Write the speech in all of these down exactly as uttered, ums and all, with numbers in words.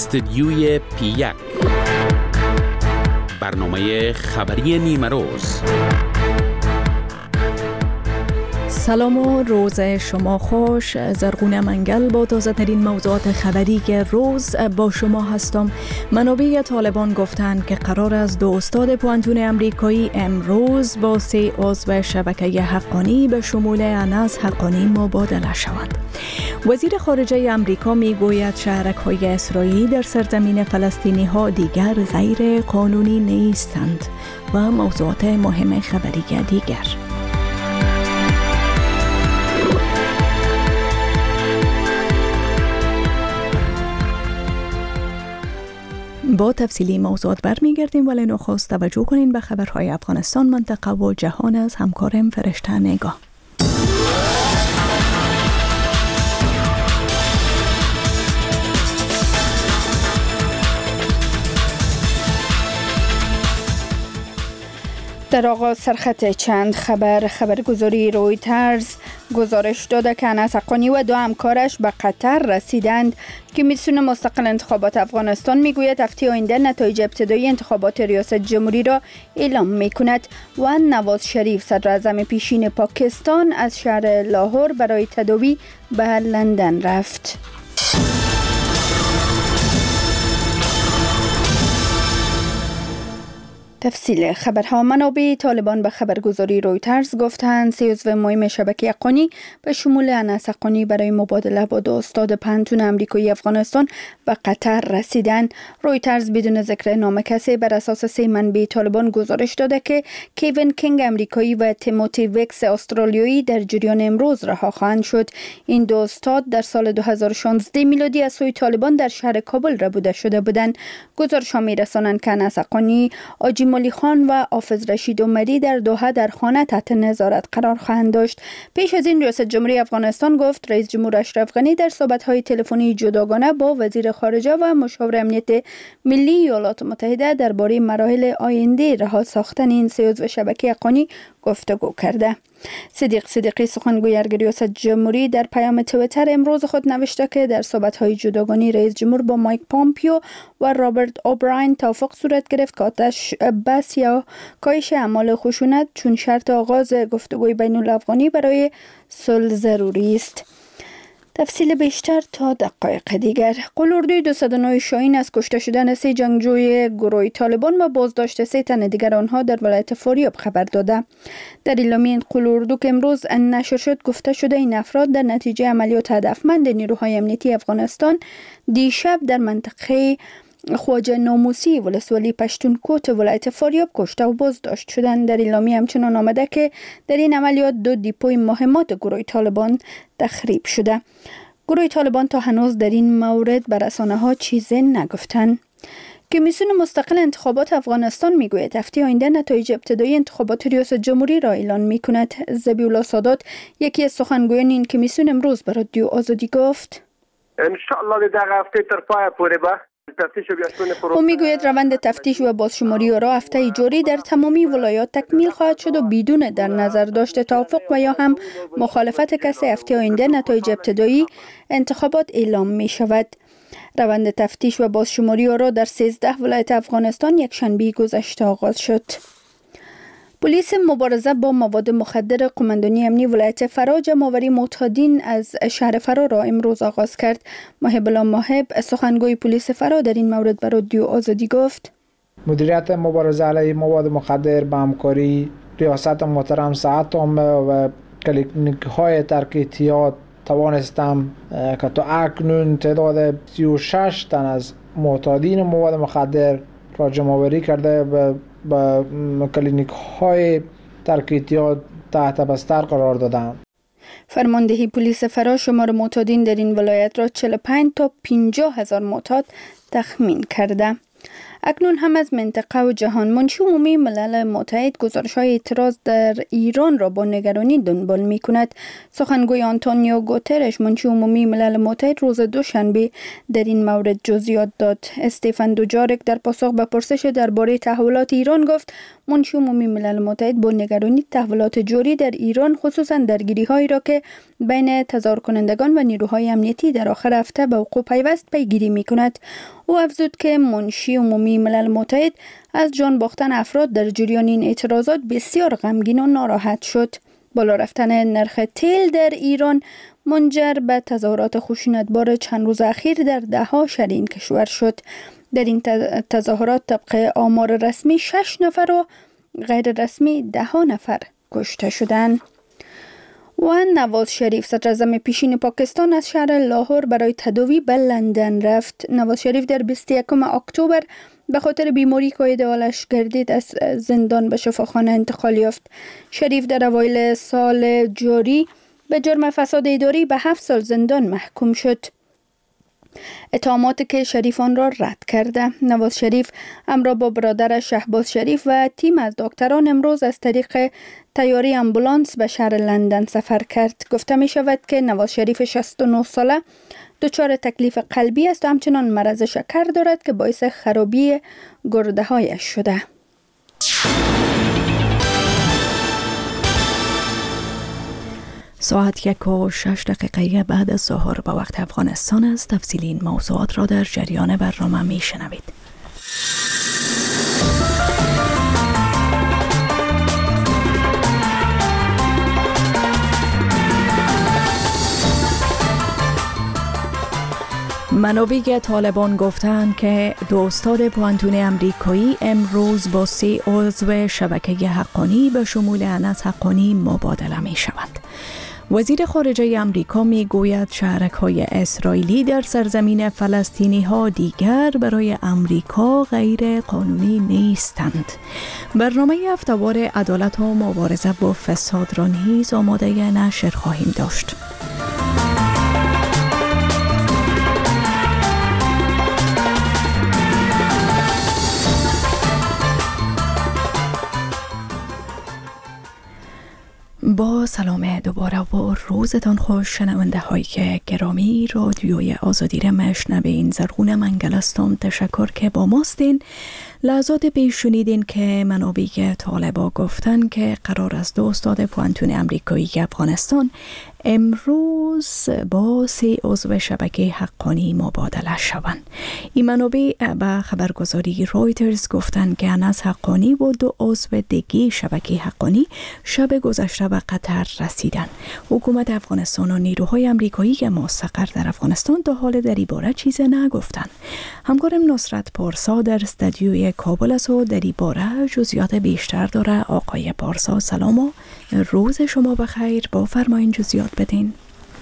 استدیوی پی یک، برنامه خبری نیمه روز. سلام و روز شما خوش. زرغونه منگل با تازه ترین موضوعات خبری که روز با شما هستم. منابع طالبان گفتند که قرار است دو استاد پوهنتون امریکایی امروز با سه عضو شبکه حقانی به شمول انس حقانی مبادله شوند. وزیر خارجه امریکا می گوید شهرک‌های اسرائیلی در سرزمین فلسطینی ها دیگر غیر قانونی نیستند و موضوعات مهم خبری دیگر. با تفصیلی موضوعات برمیگردیم، ولی نخست توجه کنین به خبرهای افغانستان، منطقه و جهان از همکارم فرشته نگاه. در آغاز سرخط چند خبر. خبرگزاری رویترز گزارش داده که انس حقانی و دو همکارش به قطر رسیدند. کمیسیون مستقل انتخابات افغانستان میگوید هفته آینده نتایج ابتدایی انتخابات ریاست جمهوری را اعلام میکند. و نواز شریف صدر اعظم پیشین پاکستان از شهر لاهور برای تداوی به لندن رفت. تفصیل خبرها. منابع طالبان به خبرگزاری رویترز گفتند سه عضو مهم شبکه حقانی به شمول انس حقانی برای مبادله با دو استاد پوهنتون امریکایی افغانستان و قطر رسیدند. رویترز بدون ذکر نام کسی بر اساس سه منبع طالبان گزارش داده که کیوین کینگ امریکایی و تیموتی ویکس استرالیایی در جریان امروز رها خواهند شد. این دو استاد در سال دو هزار و شانزده میلادی از سوی طالبان در شهر کابل ربوده شده بودند. گزارش‌ها می‌رسانند که انس حقانی، آجی مولی خان و حافظ رشید عمری در دوحه در خانه تحت نظارت قرار خواهند داشت. پیش از این ریاست جمهوری افغانستان گفت رئیس جمهور اشرف غنی در صحبت‌های تلفنی جداگانه با وزیر خارجه و مشاور امنیت ملی ایالات متحده درباره مراحل آینده رها ساختن این سه عضو شبکه حقانی گفتگو کرده. صدیق صدیقی سخنگوی ارگ ریاست جمهوری در پیام توییتر امروز خود نوشته که در صحبت‌های جداگانه رئیس جمهور با مایک پامپیو و رابرت اوبراین توافق صورت گرفت که آتش بس یا کاهش اعمال خشونت چون شرط آغاز گفتگوی بین الافغانی برای صلح ضروری است. تفصیل بیشتر تا دقایق دیگر. قلوردوی دویست و نه شاهین از کشته شدن سه جنگجوی گروه طالبان و بازداشت سه تن دیگر آنها در ولایت فاریاب خبر داده. در اعلامیه این قلوردو که امروز نشر شد گفته شده این افراد در نتیجه عملیات هدفمند نیروهای امنیتی افغانستان دیشب در منطقه خواجه ناموسی ولسوالی پشتونکوت ولایت فاریاب کشته و بازداشت شدند. در اعلامیه همچنان آمده که در این عملیات دو دیپوی مهمات گروه طالبان تخریب شده. گروه طالبان تا هنوز در این مورد به رسانه‌ها چیزی نگفتند. کمیسیون مستقل انتخابات افغانستان میگوید هفته آینده نتایج ابتدایی انتخابات ریاست جمهوری را اعلان میکند. ذبیح الله سادات یکی از سخنگویان این کمیسیون امروز به رادیو آزادی گفت ان شاء الله در هفته تر پای پوره با او میگوید روند تفتیش و بازشماری را هفته جاری در تمامی ولایات تکمیل خواهد شد و بدون در نظر داشته توافق و یا هم مخالفت کسی هفته آینده نتایج ابتدایی انتخابات اعلام می شود. روند تفتیش و بازشماری را در سیزده ولایت افغانستان یک شنبه گذشته آغاز شد. پلیس مبارزه با مواد مخدر قماندانی امنی ولایت فرا جمع‌آوری معتادین از شهر فرا را امروز آغاز کرد. محب الله محب سخنگوی پلیس فرا در این مورد به رادیو آزادی گفت مدیریت مبارزه علیه مواد مخدر با همکاری ریاست محترم سعادت عامه و کلینیک‌های ترک اعتیاد توانستم که تا اکنون تعداد سی و شش تن از معتادین مواد مخدر را جمع‌آوری کرده و با کلینیک های ترک اعتیاد تحت بستر قرار دادند. فرماندهی پلیس فرا شمار معتادین در این ولایت را چهل و پنج تا پنجاه هزار معتاد تخمین کرده. اکنون هم از منطقه و جهان. منشی عمومی ملل متحد گزارش‌های اعتراض در ایران را با نگرانی دنبال می‌کند. سخنگوی آنتونیو گوترش منشی عمومی ملل متحد روز دوشنبه در این مورد جزئیات داد. استفان دوجارک در پاسخ به پرسش درباره تحولات ایران گفت منشی عمومی ملل متحد با نگرانی تحولات جاری در ایران، خصوصا درگیری‌هایی را که بین تظاهر کنندگان و نیروهای امنیتی در آخر هفته به وقوع پیوست پیگیری می‌کند. او افزود که منشی عمومی ملل متحد از جان باختن افراد در جریان این اعتراضات بسیار غمگین و ناراحت شد. بالا رفتن نرخ تیل در ایران منجر به تظاهرات خشونتبار چند روز اخیر در ده‌ها شهر این کشور شد. در این تظاهرات طبق آمار رسمی شش نفر و غیر رسمی ده ها نفر کشته شدند. و نواز شریف صدر اعظم پیشین پاکستان از شهر لاهور برای تداوی به لندن رفت. نواز شریف در بیست و یکم اکتبر به خاطر بیماری که ایده‌آلش گردید از زندان به شفاخانه انتقال یافت. شریف در اوایل سال جاری به جرم فساد اداری به هفت سال زندان محکوم شد. اتهاماتی که شریف آن را رد کرده. نواز شریف همراه با برادرش شهباز شریف و تیم از دکتران امروز از طریق طیاره آمبولانس به شهر لندن سفر کرد. گفته می شود که نواز شریف شصت و نه ساله دچار تکلیف قلبی است و همچنان مرض شکر دارد که باعث خرابی گرده هایش شده. ساعت یک و شش دقیقه بعد از ظهر به وقت افغانستان است. تفصیل این موضوعات را در جریان برنامه می شنوید. منابع طالبان گفتند که دو استاد پوانتون امریکایی امروز با سه عضو شبکه حقانی به شمول انس حقانی مبادله می شوند. وزیر خارجه امریکا می گوید شهرک‌های اسرائیلی در سرزمین فلسطینی ها دیگر برای امریکا غیر قانونی نیستند. برنامه هفته‌وار عدالت و مبارزه با فساد را نیز آماده نشر خواهیم داشت. با سلام دوباره و روزتان خوش شنونده های گرامی. رادیوی آزادی را میشنوین. زرغون منگل هستم. تشکر که با ماستین. لحظات پیش شنیدین که منابع طالبا گفتن که قرار است دو استاد پوانتون امریکایی افغانستان امروز با سه عضو شبکه حقانی مبادله شوند. این منابع به خبرگزاری رویترز گفتند که انس حقانی و دو عضو دیگه شبکه حقانی شب گذشته به قطر رسیدند. حکومت افغانستان و نیروهای امریکایی که مستقر در افغانستان تا حال در این باره چیزی نگفتند. همکارم نصرت پارسا در استودیوی کابل است و در این باره جزئیات بیشتر داره. آقای پارسا سلام و روز شما بخیر. با فرمایین جزئیات بدین.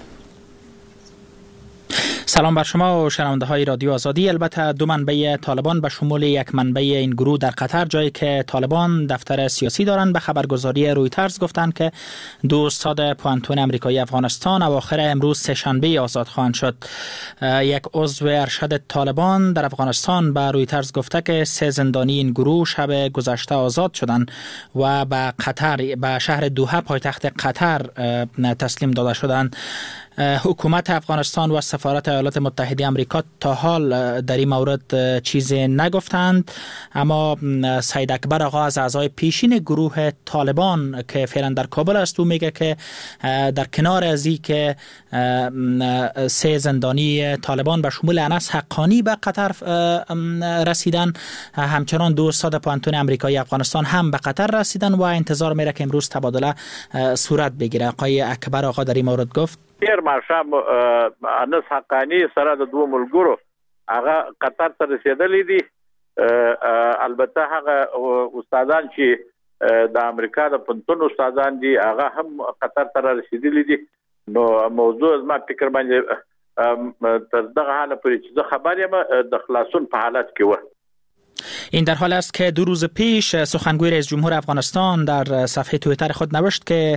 سلام بر شما و شنونده های رادیو آزادی. البته دو منبع طالبان به شمول یک منبع این گروه در قطر، جایی که طالبان دفتر سیاسی دارند، به خبرگزاری رویترز گفتند که دو استاد پوانتون امریکایی افغانستان اواخر امروز سه‌شنبه آزاد خواهند شد. یک عضو ارشد طالبان در افغانستان به رویترز گفته که سه زندانی این گروه شب گذشته آزاد شدند و به قطر، به شهر دوحه پایتخت قطر تسلیم داده شدند. حکومت افغانستان و سفارت ایالات متحده آمریکا تا حال در این مورد چیزی نگفتند، اما سید اکبر آقا از اعضای پیشین گروه طالبان که فعلا در کابل است، او میگه که در کنار از این که سه زندانی طالبان به شمول انس حقانی به قطر رسیدن، همچنان دو استاد پوانتون امریکایی افغانستان هم به قطر رسیدن و انتظار میره که امروز تبادله صورت بگیره. آقای اکبر آقا در این مورد گفت تیر ماښام انس حقانی سره د دوه ملګرو هغه قطر ته رسیدلې دي. البته هغه استادان چې د امریکا د پنځون استادان دي هغه هم قطر ته رسیدلې دي. نو موضوع زما فکر باندې تر دغه حاله پورې چې زه خبر یم د خلاصون په حالت کې و. این در حال است که دو روز پیش سخنگوی رئیس جمهور افغانستان در صفحه توییتر خود نوشت که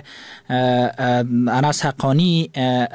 انس حقانی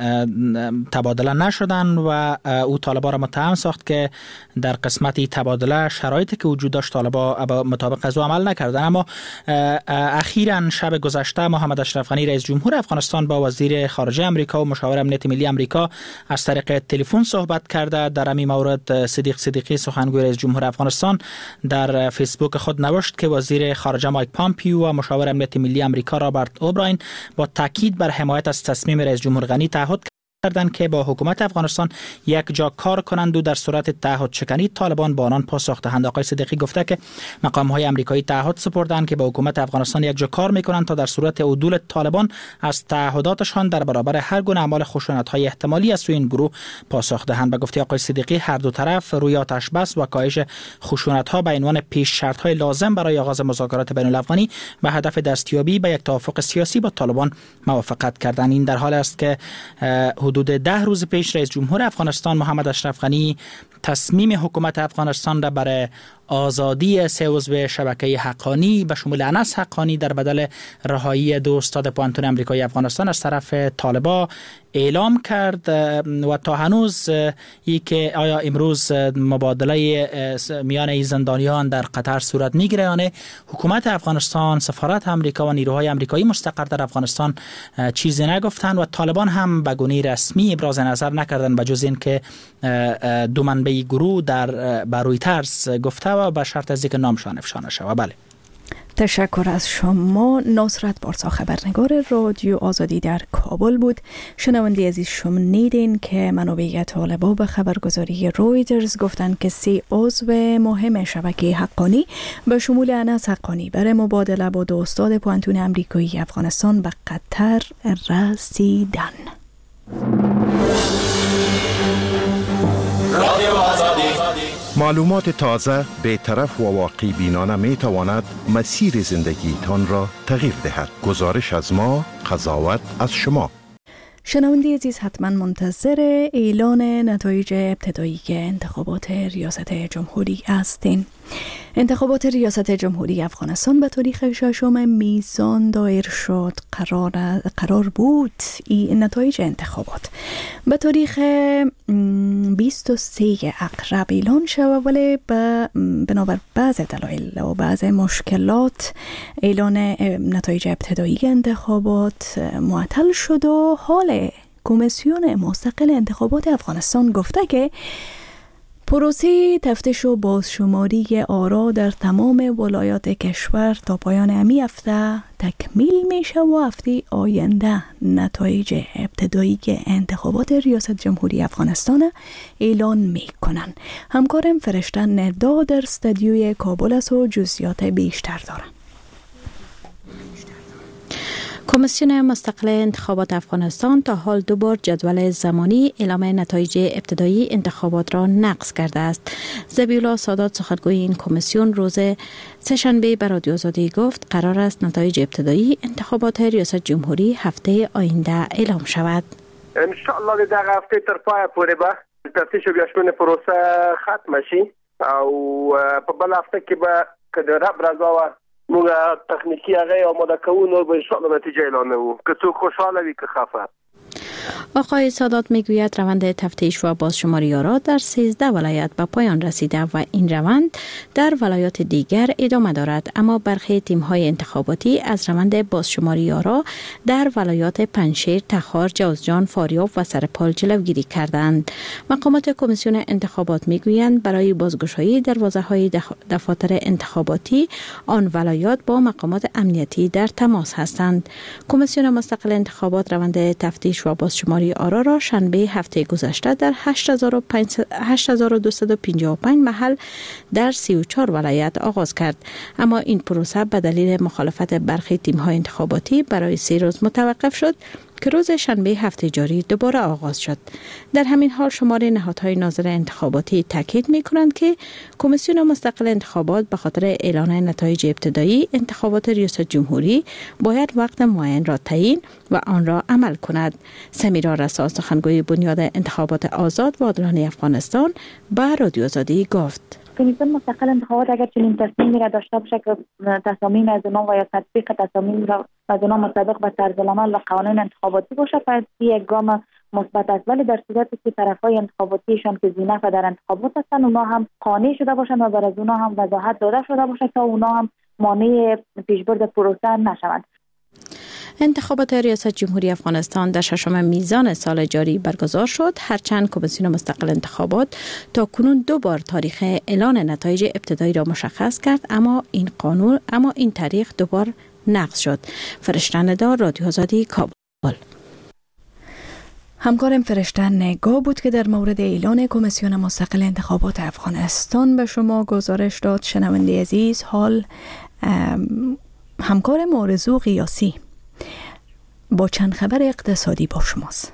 تبادله نشدن و او طالبان را متهم ساخت که در قسمت تبادله شرایطی که وجود داشت طالبان مطابق از او عمل نکردن. اما اخیراً شب گذشته محمد اشرف غنی رئیس جمهور افغانستان با وزیر خارجه امریکا و مشاور امنیت ملی امریکا از طریق تلفن صحبت کرده. در همین مورد صدیق صدیقی سخنگوی رئیس جمهور افغانستان در فیسبوک خود نوشت که وزیر خارجه مایک پامپیو و مشاور امنیت ملی امریکا رابرت اوبراین با تاکید بر حمایت از تصمیم رئیس جمهور غنی تعهد کردند که با حکومت افغانستان یک جا کار کنند و در صورت تعهد شکنی طالبان با آنان پاسخ دهند. آقای صدیقی گفته که مقام‌های آمریکایی تعهد سپردند که با حکومت افغانستان یک جا کار می‌کنند تا در صورت عدول طالبان از تعهداتشان در برابر هر گونه اعمال خشونت‌های احتمالی از سوی این گروه پاسخ دهند. به گفته آقای صدیقی هر دو طرف روی آتش بس و کاهش خشونت‌ها به عنوان پیش شرط‌های لازم برای آغاز مذاکرات بین‌الافغانی به هدف دستیابی به یک توافق سیاسی با طالبان موافقت کردند. این در حال است که حدود ده روز پیش رئیس جمهور افغانستان محمد اشرف غنی تصمیم حکومت افغانستان را برای آزادی سه عضو شبکه حقانی به شمول انس حقانی در بدل رهایی دو استاد پوانتون آمریکایی افغانستان از طرف طالبان اعلام کرد و تا هنوز ای که آیا امروز مبادله میان زندانیان در قطر صورت میگیره یا نه، حکومت افغانستان، سفارت آمریکا و نیروهای آمریکایی مستقر در افغانستان چیزی نگفتند و طالبان هم به گونه رسمی ابراز نظر نکردند به جز این که دو منبع گروه در بر رویترز گفته و به شرط از اینکه نامشان افشا نشود. بله، تشکر از شما. نصرت بارسا خبرنگار رادیو آزادی در کابل بود. شنونده عزیز شنیدین که منابع طالبان به خبرگزاری رویترز گفتند که سه عضو مهم شبکه حقانی به شمول انس حقانی برای مبادله با دو استاد پوانتون آمریکایی افغانستان به قطر رسیدن. رادیو آزادی. معلومات تازه، بی‌طرف و واقعی بینانه می تواند مسیر زندگی تان را تغییر دهد. گزارش از ما، قضاوت از شما. شنونده عزیز حتما منتظر اعلان نتایج ابتدایی انتخابات ریاست جمهوری هستین. انتخابات ریاست جمهوری افغانستان به تاریخ ششم میزان دایر شد. قرار قرار بود این نتایج انتخابات به تاریخ بیست و سه اقرب اعلان شود، ولی بنابر بعض دلایل و بعض مشکلات اعلان نتایج ابتدایی انتخابات معطل شد و حال کمیسیون مستقل انتخابات افغانستان گفته که پروسه تفتیش و بازشماری آرا در تمام ولایات کشور تا پایان همین هفته تکمیل میشه و هفته آینده نتایج ابتدایی انتخابات ریاست جمهوری افغانستان اعلان میکنن. همکارم فرشته ندا در استودیوی کابل است و جزئیات بیشتر داره. کمیسیون مستقل انتخابات افغانستان تا حال دو بار جدول زمانی اعلام نتایج ابتدایی انتخابات را نقض کرده است. ذبیح‌الله سادات سخنگوی این کمیسیون روز سه‌شنبه به رادیو آزادی گفت قرار است نتایج ابتدایی انتخابات ریاست جمهوری هفته آینده اعلام شود. ان شاء الله در هفته تر پای پورې به تفتیش او بیاشمن پروسه ختم شي او په بل هفته کې به کله رب رضا موږ تخنیکی هغه آماده کوو نو به ان شاء الله نتیجه اعلانوو که څوک خوشحاله وي که خفه. آقای سادات میگوید روند تفتیش و بازشماری آرا در سیزده ولایت به پایان رسیده و این روند در ولایات دیگر ادامه دارد، اما برخی تیم‌های انتخاباتی از روند بازشماری آرا در ولایات پنجشیر، تخار، جوزجان، فاریاب و سرپال جلوگیری کردند. مقامات کمیسیون انتخابات میگویند برای بازگشایی دروازه‌های دفاتر انتخاباتی آن ولایات با مقامات امنیتی در تماس هستند. کمیسیون مستقل انتخابات روند تفتیش و بازشماری آرا را شنبه هفته گذشته در هشت هزار و دویست و پنجاه و پنج محل در سی و چهار ولایت آغاز کرد، اما این پروسه به دلیل مخالفت برخی تیم‌های انتخاباتی برای سه روز متوقف شد که روز شنبه هفته جاری دوباره آغاز شد. در همین حال شمار نهادهای ناظر انتخاباتی تاکید می‌کنند که کمیسیون مستقل انتخابات به خاطر اعلان نتایج ابتدایی انتخابات ریاست جمهوری باید وقت معین را تعیین و آن را عمل کند. سمیرا رسا سخنگوی بنیاد انتخابات آزاد و عادلانه افغانستان به رادیو آزادی گفت: کمیسیون مستقل انتخابات اگر چنین تصمیمی را داشته باشه که تصامیم از اونا و یا تطبیق تصامیم را از اونا مطابق به طرز العمل و قوانین انتخاباتی باشه، پس یک گام مثبت است. ولی در صورتی که طرفای انتخاباتیشان که ذینفع در انتخابات هستند اونا هم قانع شده باشند و بر از اونا هم وضاحت داده شده باشه تا اونا هم مانع پیشبرد پروسه نشوند. انتخابات ریاست جمهوری افغانستان در ششم میزان سال جاری برگزار شد، هرچند کمیسیون مستقل انتخابات تا کنون دو بار تاریخ اعلان نتایج ابتدایی را مشخص کرد، اما این قانون اما این تاریخ دو بار نقض شد. فرشته ندا، رادیو آزادی، کابل. همکارم فرشته نگاه بود که در مورد اعلان کمیسیون مستقل انتخابات افغانستان به شما گزارش داد. شنونده عزیز، حال همکار آرزو قیاسی با چند خبر اقتصادی با شماست.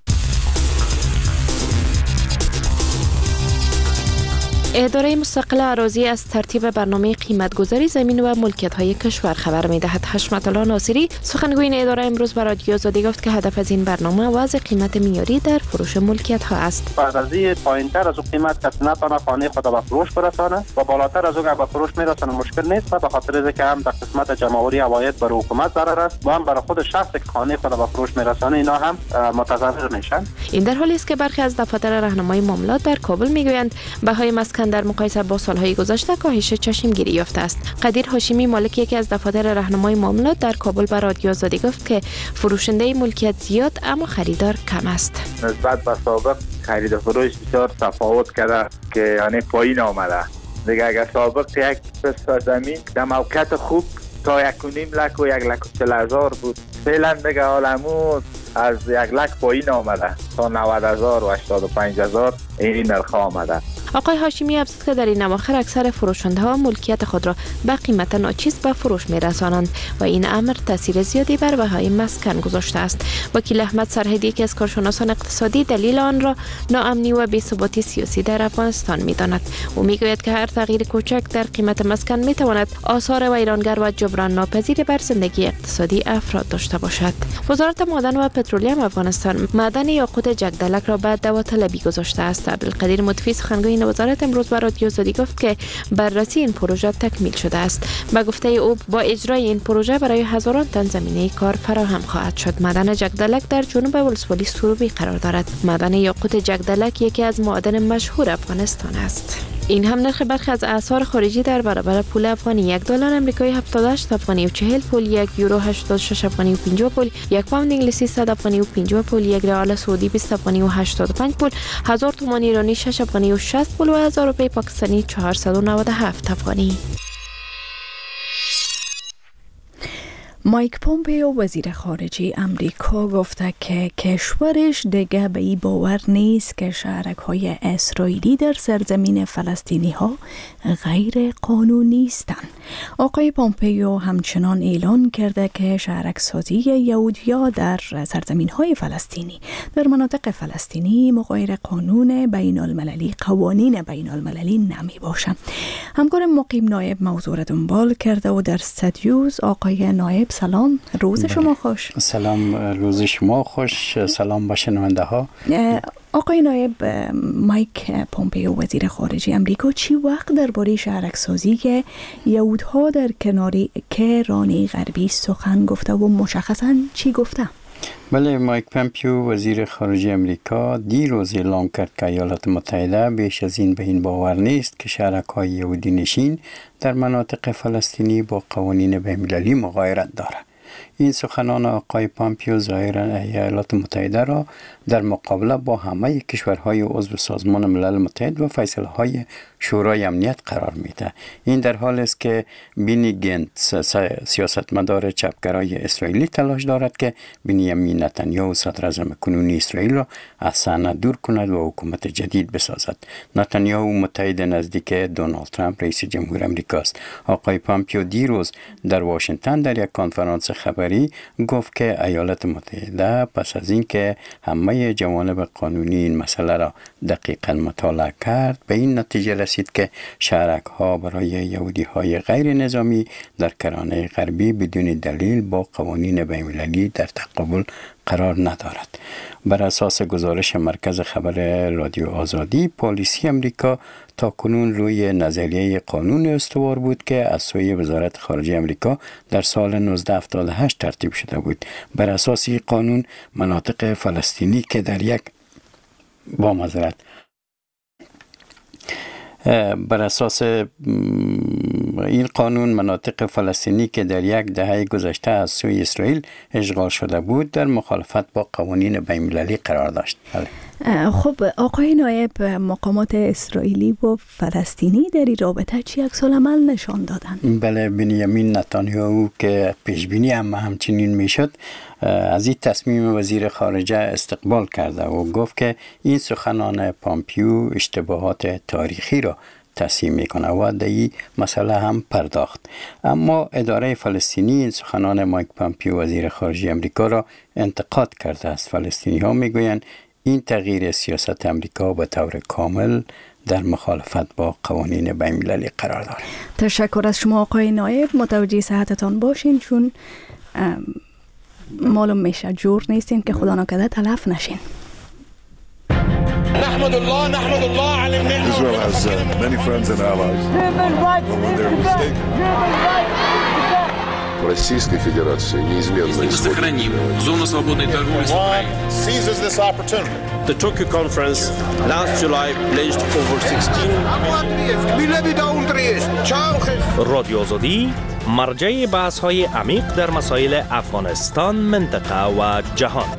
اداره مستقل اراضی از ترتیب برنامه قیمتگذاری زمین و ملکیت‌های کشور خبر می‌دهد. حشمت الله ناصری سخنگوی اداره امروز به رادیو آزادی گفت که هدف از این برنامه وضع قیمت معیاری در فروش ملکیت‌ها است. بعد از این پایین‌تر از قیمت کسی نتونه خانه خود به فروش برسانه و بالاتر از اون به فروش میرسونه مشکل نیست، و به خاطر اینکه هم در قسمت جمع‌آوری عواید بر حکومت ضرر است و هم برای خود شخص که خانه خود به فروش میرسانه اینا هم متضرر میشن. این در حالی است که برخی از دفاتر راهنمای معاملات در کابل میگویند بهای مسکن در مقایسه با سالهای گذشته کاهش چشمگیری یافته است. قدیر هاشمی، مالک یکی از دفاتر راهنمای معاملات در کابل، به رادیو آزادی گفت که فروشنده ملکیت زیاد اما خریدار کم است. نسبت به سابق خرید و فروش بسیار تفاوت کرده که یعنی پایین آمده. دیگه اگر سابق یک قسمت زمین در موقعیت خوب تا یک و نیم لک و یک لک و چل هزار بود، فعلا دیگه عالمو از یک لک پایین آمده تا نود هزار و هشتاد و پنج هزار این نرخ آمده. آقای هاشمی افزود که در این اواخر اکثر فروشنده ها ملکیت خود را به قیمت ناچیز به فروش می رسانند و این امر تاثیر زیادی بر بهای مسکن گذاشته است. وکیل احمد سرهدی که از کارشناسان اقتصادی دلیل آن را ناامنی و بی‌ثباتی سیاسی در افغانستان می داند. او می گوید که هر تغییر کوچک در قیمت مسکن می تواند آثار ویرانگر و جبران ناپذیر بر زندگی اقتصادی افراد داشته باشد. وزارت معدن و پترولیوم افغانستان معدن یاقوت جگدلک را به داوطلبی گذاشته است. عبدالقدیر مطفی سخنگوی وزارت امروز به رادیو آزادی گفت که بررسی این پروژه تکمیل شده است. به گفته او با اجرای این پروژه برای هزاران تن زمینه کار فراهم خواهد شد. معدن جگدلک در جنوب ولسوالی سروبی قرار دارد. معدن یاقوت جگدلک یکی از معادن مشهور افغانستان است. این هم نرخ برخی از اسعار خارجی در برابر پول افغانی: یک دلار آمریکایی هفتاد و هشت افغانی و چهل پول، یک یورو هشتاد و شش افغانی و پنجاه پول، یک پوند انگلیسی صد افغانی و پنجاه پول، یک ریال سعودی بیست افغانی و هشتاد و پنج پول، هزار تومان ایرانی شش افغانی و شصت پول و هزار روپیه پاکستانی چهارصد و نود و هفت افغانی. مایک پومپئو وزیر خارجه امریکا گفته که کشورش دیگه به این باور نیست که شهرک‌های اسرائیلی در سرزمین فلسطینی ها غیر قانونی هستند. آقای پومپئو همچنان اعلان کرده که شهرک‌سازی یهودی‌ها در سرزمین های فلسطینی در مناطق فلسطینی مغایر قانون بین المللی، قوانین بین المللی نمی باشند. همکار مقیم نایب موضوع را دنبال کرده و در استودیوز. آقای نایب سلام، روز بله. شما خوش. سلام، روز شما خوش. سلام به شنونده ها. آقای نایب، مایک پومپئو وزیر خارجه امریکا چی وقت درباره شهرک‌سازی که یهودها در کناری کرانه غربی سخن گفته و مشخصاً چی گفته؟ بله، مایک پومپئو وزیر خارجه امریکا دیروز اعلام کرد که ایالات متحده بیش از این به این باور نیست که شهرک‌های یهودی نشین در مناطق فلسطینی با قوانین بین‌المللی مغایرت دارد. این سخنان آقای پومپئو ظاهراً ایالات متحده را در مقابله با همه کشورهای عضو سازمان ملل متحد و فیصله‌های شورای امنیت قرار میده. این در حالی است که بینی گنتس، سیاستمدار چپگرای اسرائیلی، تلاش دارد که بنیامین نتانیاهو صدر اعظم کنونی اسرائیل را از صحنه دور کند و حکومت جدید بسازد. نتانیاهو متحد نزدیک دونالد ترامپ رئیس جمهور امریکا است. آقای پومپئو دیروز در واشنگتن در یک کنفرانس خبری گفت که ایالات متحده پس از اینکه همه جوانب قانونی این مسئله را دقیقاً مطالعه کرد به این نتیجه رسید که شهرک ها برای یهودی های غیر نظامی در کرانه غربی بدون دلیل با قوانین بین‌المللی در تقابل قرار ندارد. بر اساس گزارش مرکز خبر رادیو آزادی، پالیسی امریکا تا کنون روی نظریه قانون استوار بود که از سوی وزارت خارجه امریکا در سال نوزده هفتاد و هشت ترتیب شده بود. بر اساس این قانون مناطق فلسطینی که در یک با معذرت بر اساس این قانون مناطق فلسطینی که در یک دهه گذشته از سوی اسرائیل اشغال شده بود در مخالفت با قوانین بین‌المللی قرار داشت. بله. خب آقای نایب، مقامات اسرائیلی و فلسطینی در این رابطه چی عکس العمل نشان دادن؟ بله، بنیامین نتانیاهو که پیش بینی هم همچنین میشد از این تصمیم وزیر خارجه استقبال کرده و گفت که این سخنان پامپیو اشتباهات تاریخی را تصحیح میکنه و در این مسئله هم پرداخت. اما اداره فلسطینی این سخنان مایک پامپیو وزیر خارجه امریکا را انتقاد کرده است. فلسطینی ها میگویند این تغییر سیاست امریکا به طور کامل در مخالفت با قوانین بین‌المللی قرار دارد. تشکر از شما آقای نایب. متوجه صحتتان باشین، چون معلوم میشه جور نیستین که خدا نکرده تلف نشین. نحمد الله نحمد الله على النعمة. Israel has uh, many friends and allies. But when they're mistaken. Российской Федерации неизменно исходит. Зону свободной торговли с Украиной. Seizes this opportunity. The Tokyo conference last July pledged over sixteen. رادیو آزادی مرجع بحث‌های عمیق در مسائل افغانستان، منطقه و جهان.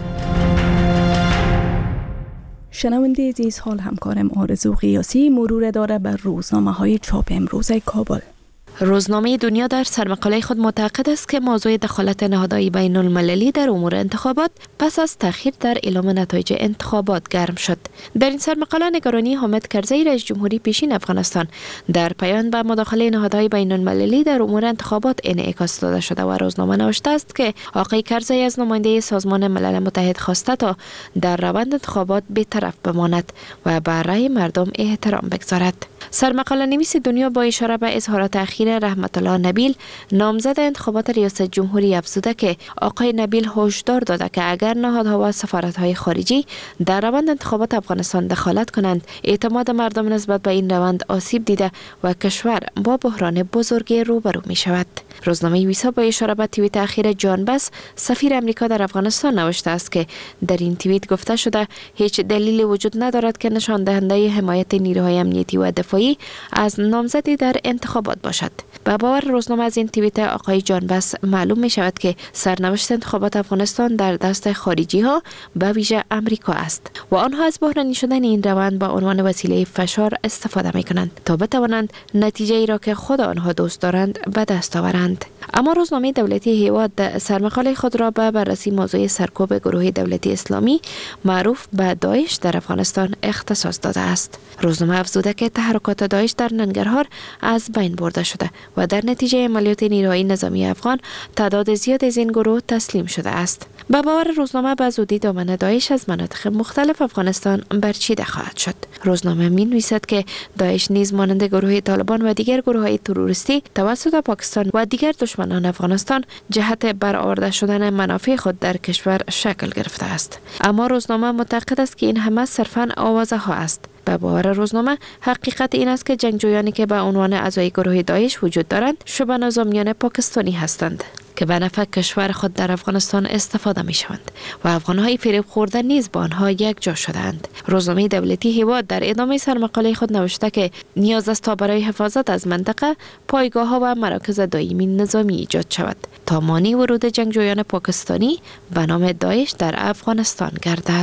شنونده عزیز، حال همکارم آرزو قیاسی مرور داره بر روزنامه‌های چاپ امروز کابل. روزنامه دنیا در سرمقاله خود معتقد است که موضوع دخالت نهادهای بین المللی در امور انتخابات پس از تأخیر در اعلام نتایج انتخابات گرم شد. در این سرمقاله نگرانی حامد کرزی رئیس جمهوری پیشین افغانستان در پایان به مداخله نهادهای بین المللی در امور انتخابات انعکاس داده شده و روزنامه نوشته است که آقای کرزی از نماینده سازمان ملل متحد خواسته تا در روند انتخابات بی‌طرف بماند و بر رأی مردم احترام بگذارد. سرمقاله نویس دنیا با اشاره به اظهار تأخیر رحمت الله نبیل نامزد انتخابات ریاست جمهوری افزوده که آقای نبیل هشدار داده که اگر نهادها و سفارت‌های خارجی در روند انتخابات افغانستان دخالت کنند، اعتماد مردم نسبت به این روند آسیب دیده و کشور با بحران بزرگی روبرو می شود. روزنامه ویسا با اشاره به توییت اخیر جان بس سفیر امریکا در افغانستان نوشته است که در این توییت گفته شده هیچ دلیلی وجود ندارد که نشان دهنده حمایت نیروهای امنیتی و دفاعی از نامزدی در انتخابات باشد. به باور روزنامه از این توییت آقای جان بس معلوم می شود که سرنوشت انتخابات افغانستان در دست خارجی ها به ویژه امریکا است و آنها از بحرانی شدن این روند به عنوان وسیله فشار استفاده می کنند تا بتوانند نتیجه ای را که خود آنها دوست دارند به دست آورند. اما روزنامه دولتی هیواد سرمقاله خود را به بررسی موضوع سرکوب گروه دولتی اسلامی معروف به داعش در افغانستان اختصاص داده است. روزنامه افزوده که تحرکات داعش در ننگرهار از بین برده شده و در نتیجه عملیات نیروهای نظامی افغان تعداد زیاد از این گروه تسلیم شده است. به باور روزنامه به زودی دامن داعش از مناطق مختلف افغانستان برچیده خواهد شد. روزنامه می‌نویسد که داعش نیز مانند گروه طالبان و دیگر گروه‌های تروریستی توسط پاکستان و دیگر دشمنان افغانستان جهت برآورده شدن منافع خود در کشور شکل گرفته است. اما روزنامه معتقد است که این همه صرفاً آوازه ها است. به باور روزنامه حقیقت این است که جنگجویانی که به عنوان اعضای گروه داعش وجود دارند شبه نظامیان پاکستانی هستند که به نفع کشور خود در افغانستان استفاده می شوند و افغانهای فریب خورده نیز با آنها یک جا شدند. روزنامه دولتی هیواد در ادامه سرمقاله خود نوشته که نیاز است تا برای حفاظت از منطقه پایگاه ها و مراکز دائمی نظامی ایجاد شود تا مانع ورود جنگجویان پاکستانی به نام داعش در افغانستان گردد.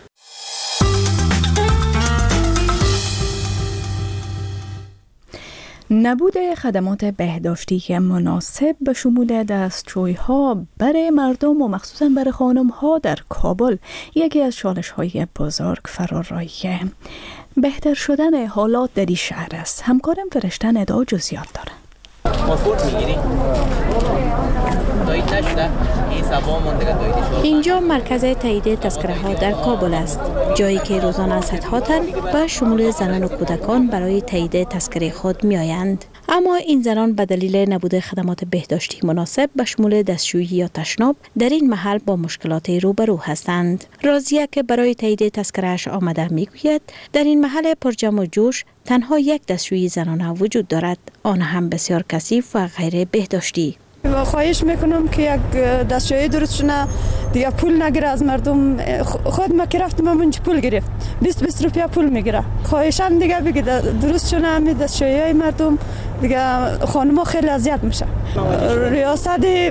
نبود خدمات بهداشتی مناسب به شمول دستشوی‌ها برای مردم و مخصوصاً برای خانم‌ها در کابل یکی از چالش‌های بزرگ فراراییه. بهتر شدن حالات در این شهر است. همکارم فرشته ندا جزئیات داره. پاسپورت می‌گیری؟ اینجا مرکز تایید تذکره ها در کابل است، جایی که روزانه صدها تن به شمول زنان و کودکان برای تایید تذکره خود می آیند. اما این زنان به دلیل نبود خدمات بهداشتی مناسب به شمول دستشویی یا تشناب در این محل با مشکلات روبرو هستند. راضیه که برای تایید تذکره‌اش آمده میگوید در این محل پرجمع و جوش تنها یک دستشویی زنانه وجود دارد، آن هم بسیار کثیف و غیر بهداشتی. خواهش میکنم که یک دستشویی درست شونه، دیگه پول نگیره از مردم. خود ما که رفتم اونجا پول گرفت، بیست بیست روپیه پول میگیره. خواهشم دیگه بگه درست شونه همین دستشویی های مردم، دیگه خانم‌ها خیلی اذیت میشه. ریاست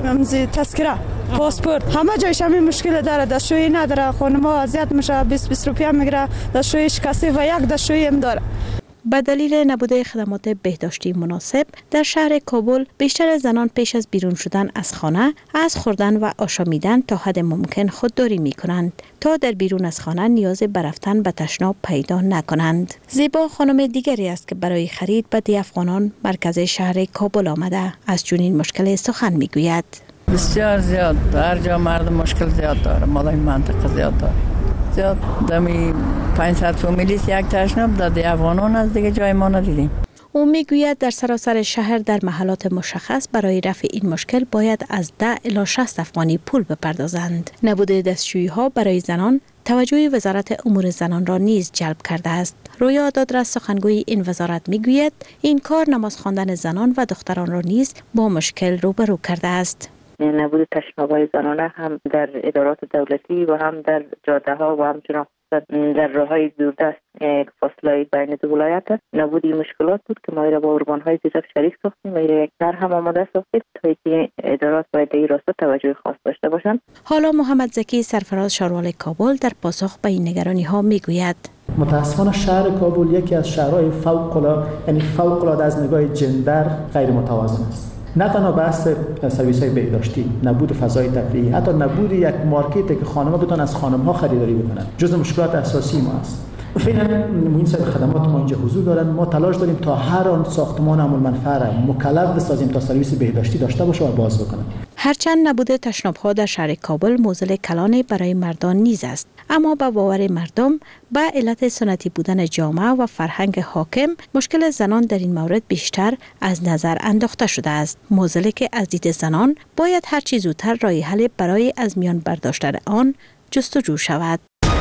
تذکره، پاسپورت، همه جایش همین مشکل داره، دستشویی نداره، خانم‌ها اذیت میشه، بیست بیست روپیه میگیره، دستشویی شکسته و یک دستشویی هم داره. به دلیل نبود خدمات بهداشتی مناسب در شهر کابل بیشتر زنان پیش از بیرون شدن از خانه از خوردن و آشامیدن تا حد ممکن خودداری می کنند تا در بیرون از خانه نیاز به رفتن به تشناب پیدا نکنند. زیبا خانم دیگری است که برای خرید به دی افغانان مرکز شهر کابل آمده از چنین مشکل سخن می گوید. بسیار زیاد، هر جا مردم مشکل زیاد داره، مال این منطقه زیاد داره. زیاد دمی پانصد فامیلی یک تشناب داده افغانان از دیگه جای ما ندیدیم. او میگوید در سراسر شهر در محلات مشخص برای رفع این مشکل باید از ده الی شصت افغانی پول بپردازند. نبود دستشویی ها برای زنان توجه وزارت امور زنان را نیز جلب کرده است. رویا دادرس سخنگوی این وزارت میگوید این کار نماز خواندن زنان و دختران را نیز با مشکل روبرو کرده است. نبود تشناب‌های زنانه هم در ادارات دولتی و هم در جاده ها و همچنان در راه‌های دوردست فاصله بین دو ولایت است. نبود این مشکلات بود که ما را با ارگان‌های دیگر شریک ساختیم و یک طرح هم آماده ساختیم تا اینکه ادارات باید در این راستا توجه خاص داشته باشند. حالا محمد زکی سرفراز شاروال کابل در پاسخ به این نگرانی‌ها میگوید متاسفانه شهر کابل یکی از شهرهای فوق‌العاده یعنی فوق‌العاده از نگاه جندر غیر متوازن است. نه تنها بحث سرویس‌های بهداشتی، نبود فضای تفریحی، حتی نبود یک مارکتی که خانم‌ها بتونن از خانم‌ها خریداری بکنن جزو مشکلات اساسی ما است. فعلا این سری خدمات ما اینجا حضور دارن. ما تلاش داریم تا هر آن ساختمان عمل منفعه را مکلف بسازیم تا سرویس بهداشتی داشته باشه و باز بکنه. هرچند نبود تشناب‌ها در شهر کابل موزل کلان برای مردان نیز است، اما با باور مردم به علت سنتی بودن جامعه و فرهنگ حاکم مشکل زنان در این مورد بیشتر از نظر انداخته شده است. موزل که از دید زنان باید هر چه زودتر راه حل برای از میان برداشتن آن جستجو شود.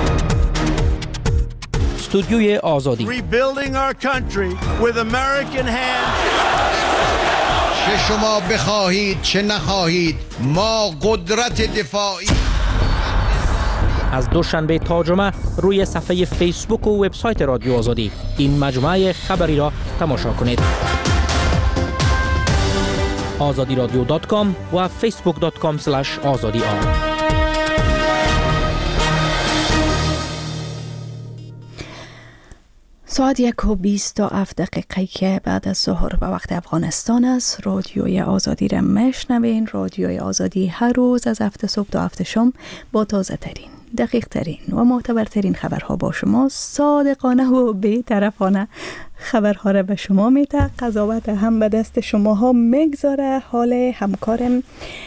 استودیوی آزادی Rebuilding our country with American hands. چه شما بخواهید چه نخواهید ما قدرت دفاعی. از دوشنبه تا جمعه روی صفحه فیسبوک و وبسایت رادیو آزادی این مجموعه خبری را تماشا کنید. آزادی رادیو دات کام و فیسبوک دات کام اسلش آزادی آر. ساعت یک و بیست و هفت دقیقه که بعد از ظهر به وقت افغانستان است. رادیوی آزادی را میشنوین. رادیوی آزادی هر روز از هفت صبح تا هفت شام با تازه ترین، دقیق ترین و معتبرترین خبرها با شما، صادقانه و بی‌طرفانه خبرها را به شما میده. قضاوت هم به دست شماها میگذاره. حال همکارم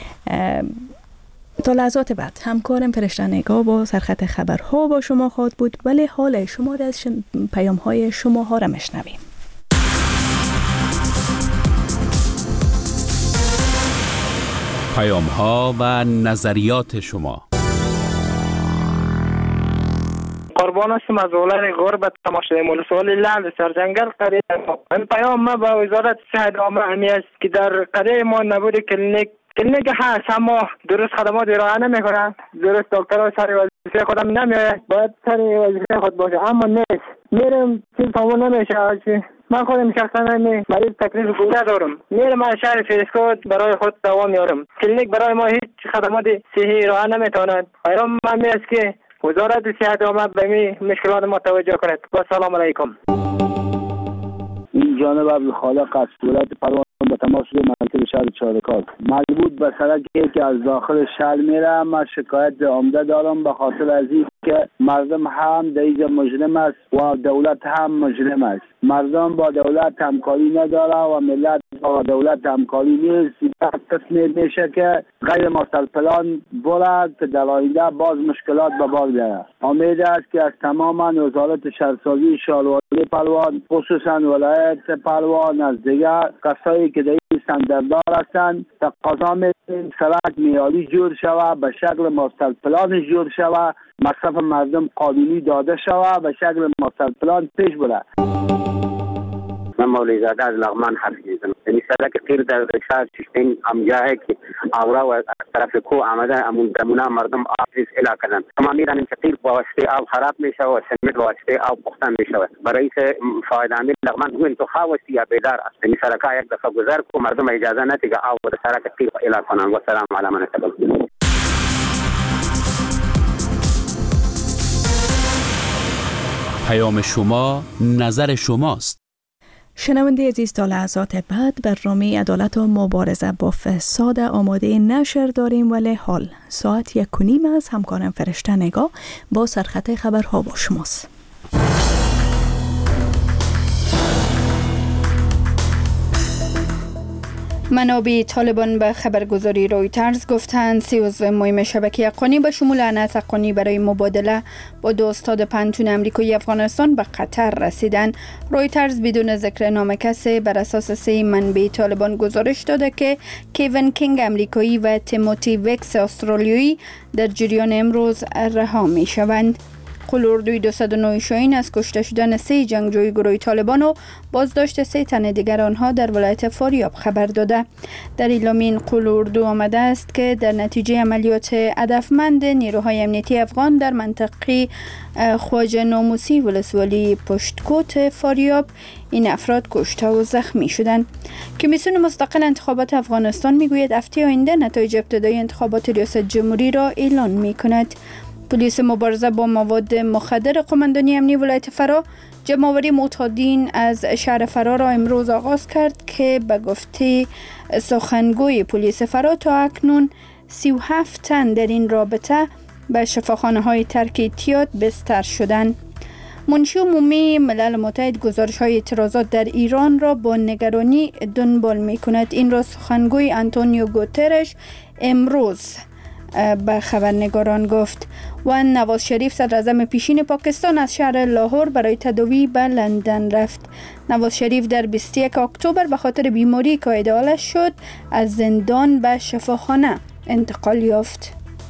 تا لحظات بعد همکارم فرشته نگاه با سرخط خبرها با شما خواهد بود، ولی حال شما از شن... پیام های شما ها را میشنویم. پیام ها و نظریات شما. قربان هستم از اولاد غربت تماشای مولسوالی لعل سرجنگل قریه ما. این پیام ما به وزارت صحت عامه همی است که در قریه ما نبود کلینیک کلینیک هست اما درست خدمات ارائه نمیکنن. درست دکترها سر وظیفه خودم نمیآید، باید سر وظیفه خود باشه اما نیست. میرم چیز تمام نمیشه. من خودم شخصا می مریض تکلیف گوده دارم، میرم از شهر فریسکوت برای خود دوا میارم. کلینیک برای ما هیچ خدمات صحی ارائه نمیتواند. پیام من می است که وزارت صحت عامه به می مشکلات ما توجه کند. و سلام علیکم. این جانب عبدالخالق از ولایت پروان به تماس مرکز شهر چارکار مربوط به سرکی که از داخل شهر میره. من شکایت عمده دارم به خاطر از این که مردم هم در اینجا مجرم است و دولت هم مجرم است. مردم با دولت همکاری نداره و ملت با دولت همکاری نیست. تصمیم میشه که غیر مستقل پلان برد که در آینده باز مشکلات به بار بیاید. امید است که از تماما وزارت شهرسازی شهروانی پروان، خصوصا ولایت پروان، از دیگر کسایی که در این سندردار هستند تقاضا می‌کنیم سرک معیاری جور شود، به شکل مستقل پلان جور شود، مصرف مردم قانونی داده شود، به شکل مستقل پلان پیش بره. من مولوی زاده از لغمان حرف میزنم. یعنی سرک قیر در شهر چشتین هم جاهی که آورا و از طرف کو آمده امون درمونا مردم آفیس الا کردن. اما میرانیم که قیر با واسطه آب خراب میشه و سمت با واسطه آب پختن میشه. برای اینکه فایده‌مند لغمان هو انتخاب است یا بیدار است. یعنی سرکا یک دفعه گذر کو مردم اجازه ندهند که آب در سرک قیر الا کنن. و سلام علی من تبارک. پیام شما نظر شماست. شنونده عزیز، تا لحظات بعد برنامه عدالت و مبارزه با فساد آماده نشر داریم، ولی حال ساعت یک و نیم از همکارم فرشته نگاه با سرخط خبرها با شماست. منابع طالبان به خبرگزاری رویترز گفتند سی عضو مهم شبکه حقانی به شمول انس حقانی برای مبادله با دو استاد پنتون امریکایی افغانستان به قطر رسیدند. رویترز بدون ذکر نام کسی بر اساس سه منبع طالبان گزارش داده که کیون کینگ امریکایی و تیموتی وکس استرالیایی در جریان امروز رها می شوند. قلوردوی دویست و نه شاهین از کشته شدن سه جنگجوی گروه طالبان و بازداشت سه تن دیگر آنها در ولایت فاریاب خبر داده. در اعلامیه قلوردو آمده است که در نتیجه عملیات هدفمند نیروهای امنیتی افغان در منطقه خواجه ناموسی ولسوالی پشتکوت فاریاب این افراد کشته و زخمی شدند. کمیسیون مستقل انتخابات افغانستان میگوید هفته آینده نتایج ابتدایی انتخابات ریاست جمهوری را اعلان میکند. پلیس مبارزه با مواد مخدر قماندانی امنی ولایت فرا جمع‌آوری معتادین از شهر فرا را امروز آغاز کرد که به گفته سخنگوی پلیس فرا تا اکنون سی و هفت تن در این رابطه به شفاخانه‌های ترک اعتیاد بستر شدند. منشی عمومی ملل متحد گزارش‌های اعتراضات در ایران را با نگرانی دنبال می‌کند. این را سخنگوی آنتونیو گوترش امروز به خبرنگاران گفت. و نواز شریف صدر اعظم پیشین پاکستان از شهر لاهور برای تداوی به لندن رفت. نواز شریف در بیست و یک اکتبر به خاطر بیماری که ایده‌آلش شد از زندان به شفاخانه انتقال یافت.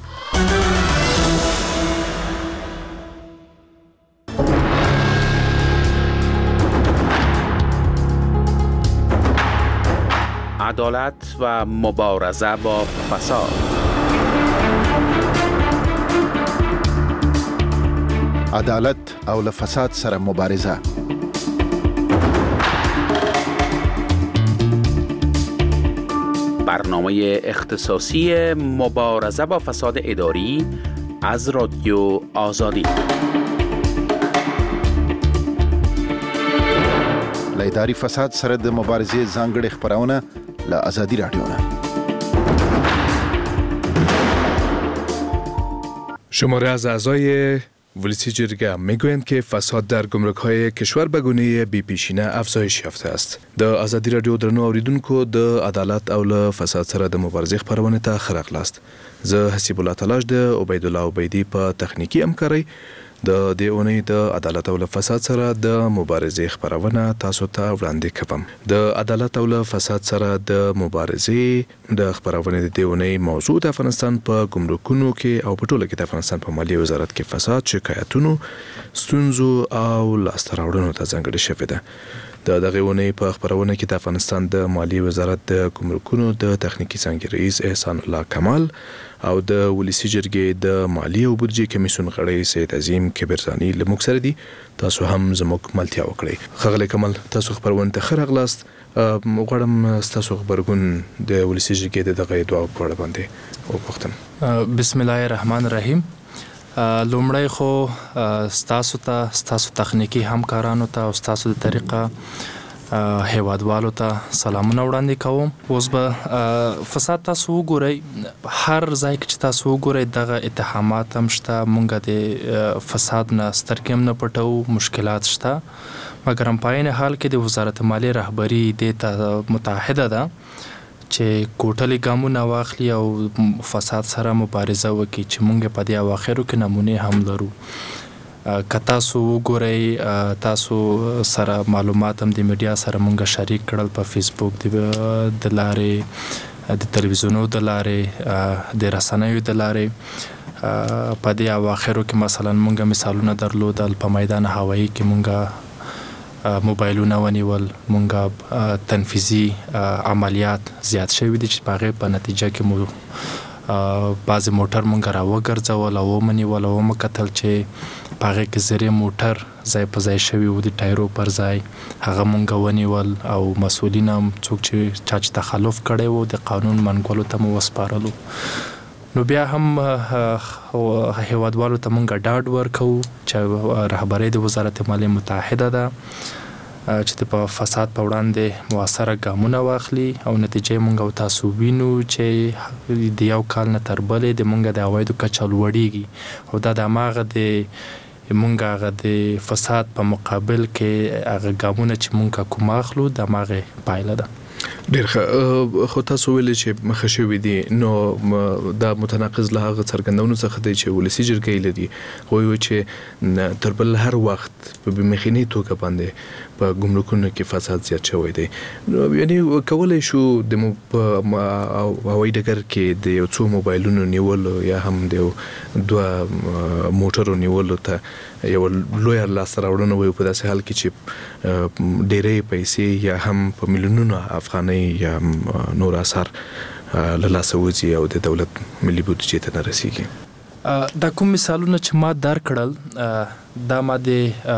عدالت و مبارزه با فساد. عدالت او له فساد سره مبارزه. برنامه اختصاصی مبارزه با فساد اداری از رادیو آزادی. له اداري فساد سره د مبارزې ځانګړې خبرونه له آزادي رادیو نه. شماره از اعضای ولسی جرگه میگویند که فساد در گمرک‌های کشور به گونه بی پیشینه افزایش یافته است. د آزادی رادیو درنو اوریدونکو د عدالت او له فساد سره د مبارزې خبرونه ته خراغلاست. زه حسیب الله تلاش د عبید الله عبیدی په تخنیکی همکاري د دې اونۍ د عدالت او فساد سره د مبارزې خبرونه تاسو ته وړاندې کوم. د عدالت او فساد سره د مبارزې د خبرونه د دې اونۍ موضوع د افغانستان په ګمرکونو کې او په ټوله کې د افغانستان په مالیه وزارت کې فساد، شکایتونو، ستونزو او لاسته راوړنو ته ځانګړې شوې ده. د دغه اونۍ په خبرونه کې د افغانستان د مالیه وزارت د ګمرکونو د تخنیکی څانګې رئیس احسان الله کمال او د ولسی جرګې د مالیه او بودجې کمیسیون غړی سید عظیم کبرزانی لموږ سره دي. تاسو هم زموږ ملتیا وکړئ. ښاغلی کمال، تاسو خبرونه ته ښه راغلاست. غواړم ستاسو خبرګون د ولسی جرګې د دغه دعا په اړه باندې وپوښتم. بسم الله الرحمن الرحیم. لومړی خو ستاسو ته، ستاسو تخنیکی همکارانو ته او ستاسو د طریقه هیوادوالو ته سلامونه وړاندې کوم. اوس به فساد تاسو وګورئ، هر ځای کې چې تاسو وګورئ دغه اتهامات هم شته، مونږ د فساد نه سترګې هم نه پټوو، مشکلات شته، مګر هم په عین حال کې د وزارت مالیې رهبري دې ته متحده ده چې کوټلې ګامونه واخلي او فساد سره مبارزه وکړي چې مونږ په دې اواخرو کې نمونې هم لرو. که تاسو وګورئ، تاسو سره معلومات هم د میډیا سره مونږ شریک کړل په فیسبوک د لارې، د تلویزیونو د لارې، د رسنیو د لارې. په دې اواخرو کې مثلا مونږ مثالونه درلودل، په میدان هوایی کې مونږ موبایلونه ونیول، مونږ تنفیذي عملیات زیات شوي دي چې په هغې په نتیجه کې مو بعضې موټر مونږ را وګرځول او ومنیول او ومکتل چې په هغې کې زرې موټر ځای په ځای شوي وو د ټایرو پر ځای، هغه مونږ ونیول او مسؤلین هم څوک چې چا چې تخلف کړی وو د قانون منګولو ته مو وسپارلو. نو بیا هم هیوادوالو ته مونږ ډاډ ورکوو چې رهبرۍ د وزارت مالیې متحده ده چې د فساد په وړاندې مؤثره ګامونه واخلي او نتیجه مونږ او تاسو وینو چې د یو کال نه تر بلې د مونږ د عوایدو کچه لوړیږي او دا د هماغه د مونږ هغه د فساد په مقابل کې هغه ګامونه چې مونږ کوم اخلو د هماغې پایله ده. ډېر ښه. خو تاسو ویلې چې مخه شوي دي، نو دا متناقض له هغه څرګندونو څخه دی چې ولسي جرګې لري وایي چې تر بل هر وخت په بېمخینۍ توګه باندې په ګمرکونو کې فساد زیات شوی دی. یعنی کولی شو د هوایي ډګر کې د یو څو موبایلونو نیولو یا هم د دوه موټرو نیولو ته یو لویه لاسته راوړنه وي په داسې حال کې چې ډېرې پیسې یا هم په میلیونونو افغانۍ یا نور اثار له لاسه وځي او د دولت ملي بودجې ته نه رسیږي. دا کوم مثالونه چې ما درکړل دا ما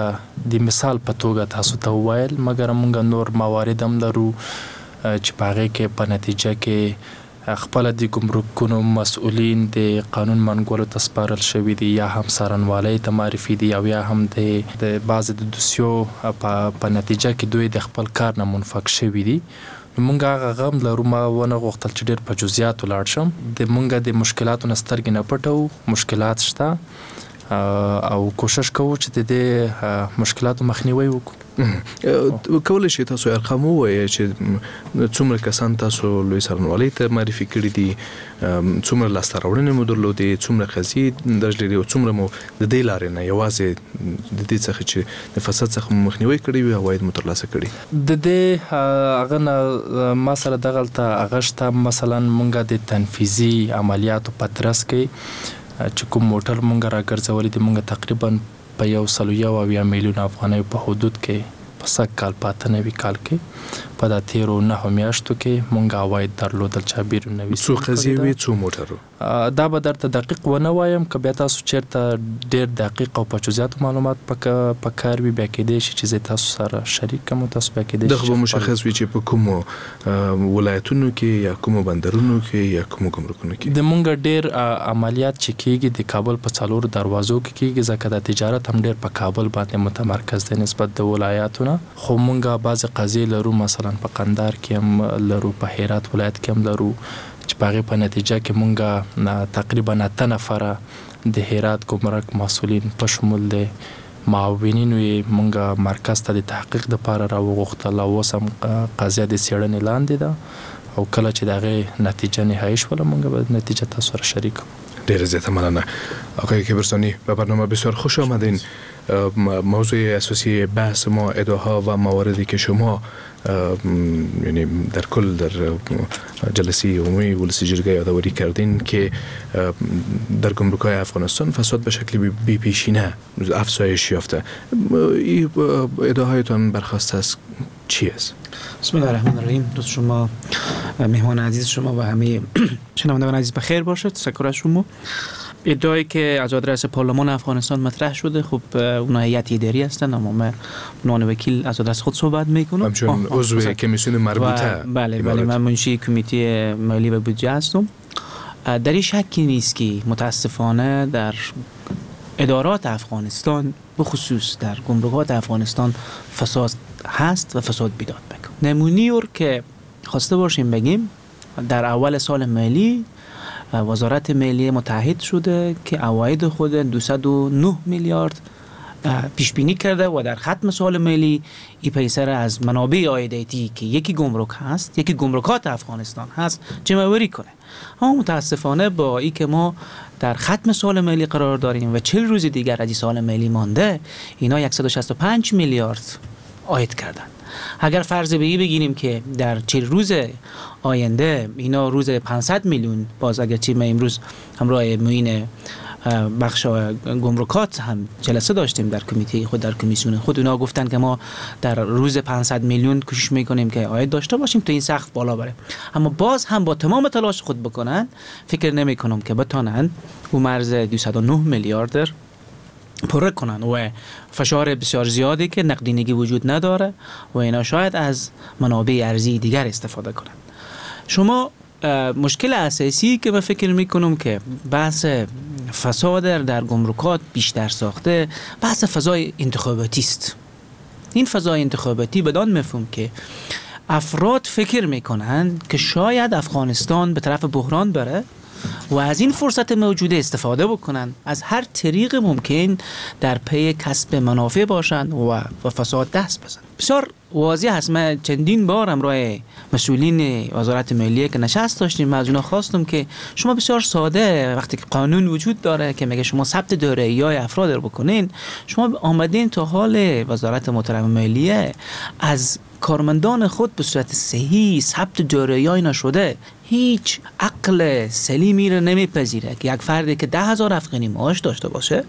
د مثال په توګه تاسو ته وویل، مګر موږ نور موارد هم لرو چې په هغې کې په نتیجه کې خپله د ګمرکونو مسؤلین د قانون منګولو ته سپارل شوي دي یا هم څارنوالۍ ته معرفي دي او یا هم د بعضې د دوسیو په نتیجه کې دوی د خپل کار نه منفک شوي دي. مونږ هغه غم لرو، ما ونه غوښتل چې ډېر په جزئیاتو لاړ شم. د مونږ د مشکلاتو نه سترګې نه پټوو، مشکلات شته او کوشش کوو چې د دې مشکلاتو مخنیوی وکړو. کولی شئ تاسو ارقام ووایئ چې څومره کسان تاسو لوی څارنوالۍ ته معرفي کړي دي، څومره لاسته راوړنې مو درلودې، څومره قضیې درج لري او څومره مو د دې لارې نه یوازې د دې څخه چې د فساد څخه مخنیوی کړی وي عواید مو ترلاسه کړي؟ د دې هغه نه ما سره دغلته هغه شته، مثلا مونږ د تنفیذي عملیاتو په ترڅ کې چې کوم موټر مونږ راګرځولي دي مونږ تقریبا په یو سلو یو اویا میلیون افغانیو په حدود کې په سږ کال په اته نوي کال کې په دا تیرو نهو میاشتو کې مونږ عواید درلودل چې بیرون نوي څو قضیې وي، څو موټرو؟ دا به درته دقیق ونه وایم، که بیا تاسو چېرته ډېر دقیق او په جزئیاتو معلومات په کار وي بیا کیدای شي چې زه تاسو سره شریک کړم او تاسو بیا کیدای شي دغه به مشخص وي چې په کومو ولایتونو کې یا کومو بندرونو کې یا کومو ګمرکونو کې د مونږ ډېر عملیات چې کېږي د کابل په څلورو دروازو کې کېږي، ځکه د تجارت هم ډېر په کابل باندې متمرکز دی نسبت د ولایاتو نه. خو مونږ بعضې قضیې لرو، مثلا په قندار کې هم لرو، په هرات ولایت کې هم لرو چې په هغې په نتیجه کې مونږ تقریبا اته نفره د هرات ګمرک مسؤلین په شمول د معاونینو یې مونږ مرکز ته د تحقیق دپاره راوغوښتل او اوس هم قضیه د څېړنې لاندې ده او کله چې د هغې نتیجه نهایي شوله مونږ به نتیجه تاسو سره شریک کړو. ډیر زیاده مننه آقای کبرسانی. به برنامه بسیار خوش آمدین. موضوع اساسی بحث ما ادعاها و مواردی که شما یعنی در کل در جلسه عمومی ولسی جرگه یادآوری کردین که در گمرک‌های افغانستان فساد به شکل بی پیشینه افزایش یافته. این ادعاهایتان برخواسته از چی است؟ بسم الله الرحمن الرحیم. دوست شما، مهمان عزیز شما و همه شنوندگان عزیز بخیر باشد. تشکر از شما. ادعایی که از آدرس پارلمان افغانستان مطرح شده، خب اونا هیئت اداری هستند اما من به عنوان وکیل از آدرس خود صحبت میکنم. همچون عضو کمیسیون مربوطه. بله بله من منشی کمیته مالی و بودجه هستم. در این شکی نیست که متاسفانه در ادارات افغانستان به خصوص در گمرکات افغانستان فساد هست و فساد بیداد میکنه. نمونیور که خواسته باشیم بگیم در اول سال مالی وزارت مالیه متحد شده که عواید خود دویست و نه میلیارد پیش بینی کرده و در ختم سال مالی این پیسر از منابع عایداتی که یکی گمرک هست، یکی گمرکات افغانستان هست، جمع‌آوری کنه. اما متاسفانه با این که ما در ختم سال مالی قرار داریم و چهل روز دیگر از این سال مالی مانده، اینا صد و شصت و پنج میلیارد عاید کردن. اگر فرض به این بگیریم که در چهل روز آینده اینا روز پانصد میلیون، باز اگر چی ما امروز همراه معین بخش گمرکات هم جلسه داشتیم در کمیته خود، در کمیسیون خود، اونا گفتن که ما در روز پانصد میلیون کوشش میکنیم که عاید داشته باشیم تا این سقف بالا بره. اما باز هم با تمام تلاش خود بکنن فکر نمیکنم که بتونن اون مرز دویست و نه میلیارد پره کنن و فشار بسیار زیادی که نقدینگی وجود نداره و اینا شاید از منابع ارزی دیگر استفاده کنن. شما مشکل اساسی که من فکر میکنم که بحث فساد در گمرکات بیشتر ساخته بحث فضای انتخاباتی است. این فضای انتخاباتی بدان مفهوم که افراد فکر میکنن که شاید افغانستان به طرف بحران بره و از این فرصت موجوده استفاده بکنن، از هر طریق ممکن در پی کسب منافع باشند و و فساد دست بزنن. بسیار واضح هست. من چندین بار همراه مسئولین وزارت مالیه که نشست داشتیم، از اونا خواستم که شما بسیار ساده وقتی که قانون وجود داره که میگه شما ثبت دارایی‌های افراد رو بکنین، شما آمدین تا حال وزارت محترم مالیه از کارمندان خود به صورت صحیح ثبت دارایی نشده، هیچ عقل سلیمی رو نمیپذیره که یک فردی که ده هزار افغانی معاش داشته باشه،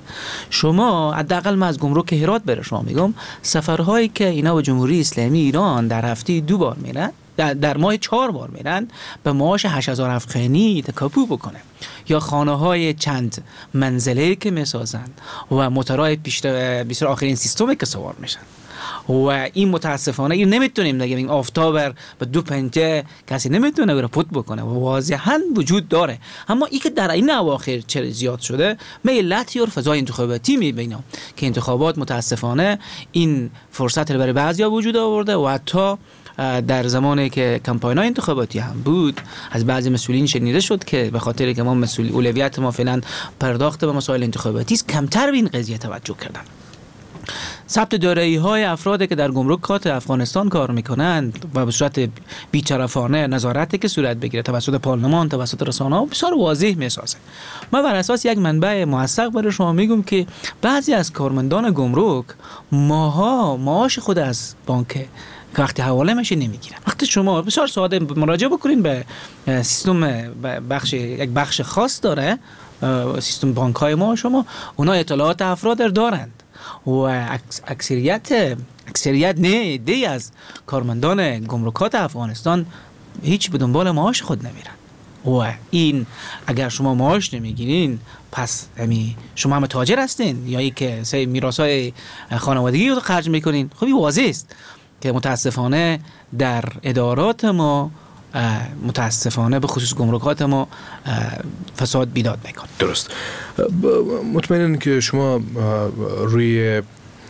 شما حداقل من از گمرک هرات بره شما میگم سفرهایی که اینا به جمهوری اسلامی ایران در هفته دو بار میرن، در, در ماه چهار بار میرن، به معاش هشت هزار افغانی تکاپو بکنه، یا خانه های چند منزله که میسازن و موتورهای پیشتر بیشتر آخرین سیستمی که سوار میشن و این متاسفانه این نمیتونیم نگیم این آفتابر به دو پنجه کسی نمیتونه رو پوت بکنه و واضحا وجود داره. اما این که در این اواخر چه زیاد شده، ملتی و فضای انتخاباتی میبینم که انتخابات متاسفانه این فرصت رو برای بعضیا وجود آورده و حتی در زمانی که کمپاین‌های انتخاباتی هم بود از بعضی مسئولین شنیده شد که به خاطر که ما مسئول اولویت ما فعلا پرداخت به مسائل انتخاباتی است، کمتر به این قضیه توجه کردن. ثبت دارایی‌های افرادی که در گمرکات افغانستان کار میکنند و به صورت بی‌طرفانه نظارتی که صورت بگیره توسط پارلمان، توسط رسانه‌ها بسیار واضح میسازه. من بر اساس یک منبع موثق برای شما میگم که بعضی از کارمندان گمرک ماها معاش خود از بانک که وقتی حواله میشه نمیگیرن. وقتی شما بسیار ساده مراجعه بکنین به سیستم بخش یک بخش خاص داره سیستم بانک های ما، شما اونا اطلاعات افراد دارند و اکثریت اکثریت نه دی از کارمندان گمرکات افغانستان هیچ به دنبال معاش خود نمیرن و این اگر شما معاش نمیگیرین پس یعنی شما هم تاجر هستین یا ای که سه میراثای خانوادگی رو خرج میکنین. خب این واضح است که متاسفانه در ادارات ما متاسفانه به خصوص گمرکات ما فساد بیداد میکنه. درست. مطمئنم که شما روی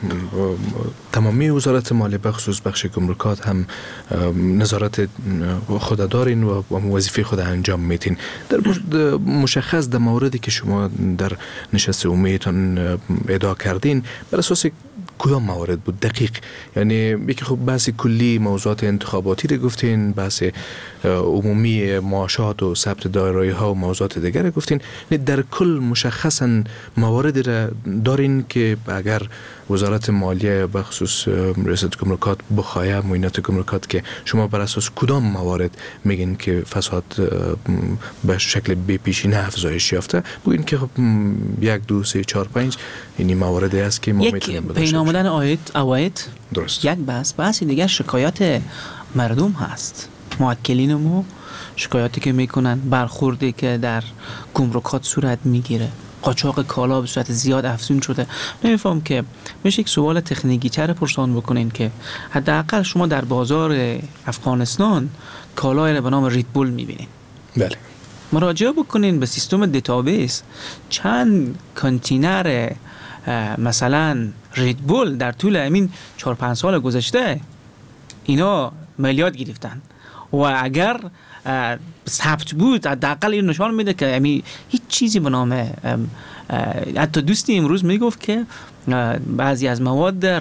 تمامی وزارت مالیه به خصوص بخش گمرکات هم نظارت خود دارین و وظیفه خود انجام میتین. در مشخص در موردی که شما در نشست عمومیتون ادعا کردین بر اساس کدام موارد بود دقیق؟ یعنی یکی خب بحث کلی موضوعات انتخاباتی رو گفتین، بحث عمومی معاشات و ثبت دارایی ها و موضوعات دیگر رو گفتین، در کل مشخصا مواردی را دارین که اگر وزارت مالیه به خصوص ریاست گمرکات بخواهد معاینات گمرکات که شما بر اساس کدام موارد میگین که فساد به شکل بی پیشینه افزایش یافته، بگین که خب یک دو سه چهار پنج اینی مواردی است که ما میتونیم یک پایین آمدن عاید عواید درست. یک بحث بحث دیگر شکایت مردم هست. موکلین ما شکایاتی که میکنن، برخوردی که در گمرکات صورت میگیره، قاچاق کالا به صورت زیاد افزون شده. نمیفهم که میشه یک سوال تکنیکی تر پرسان بکنین که حداقل شما در بازار افغانستان کالای رو به نام ریدبول میبینین. بله. مراجعه بکنین به سیستم دیتابیس چند کانتینر مثلا ریدبول در طول همین چهار پنج سال گذشته اینا میلیارد گرفتن و اگر ثبت بود حداقل این نشان میده که یعنی هیچ چیزی به نام حتی دوستی امروز میگفت که بعضی از مواد در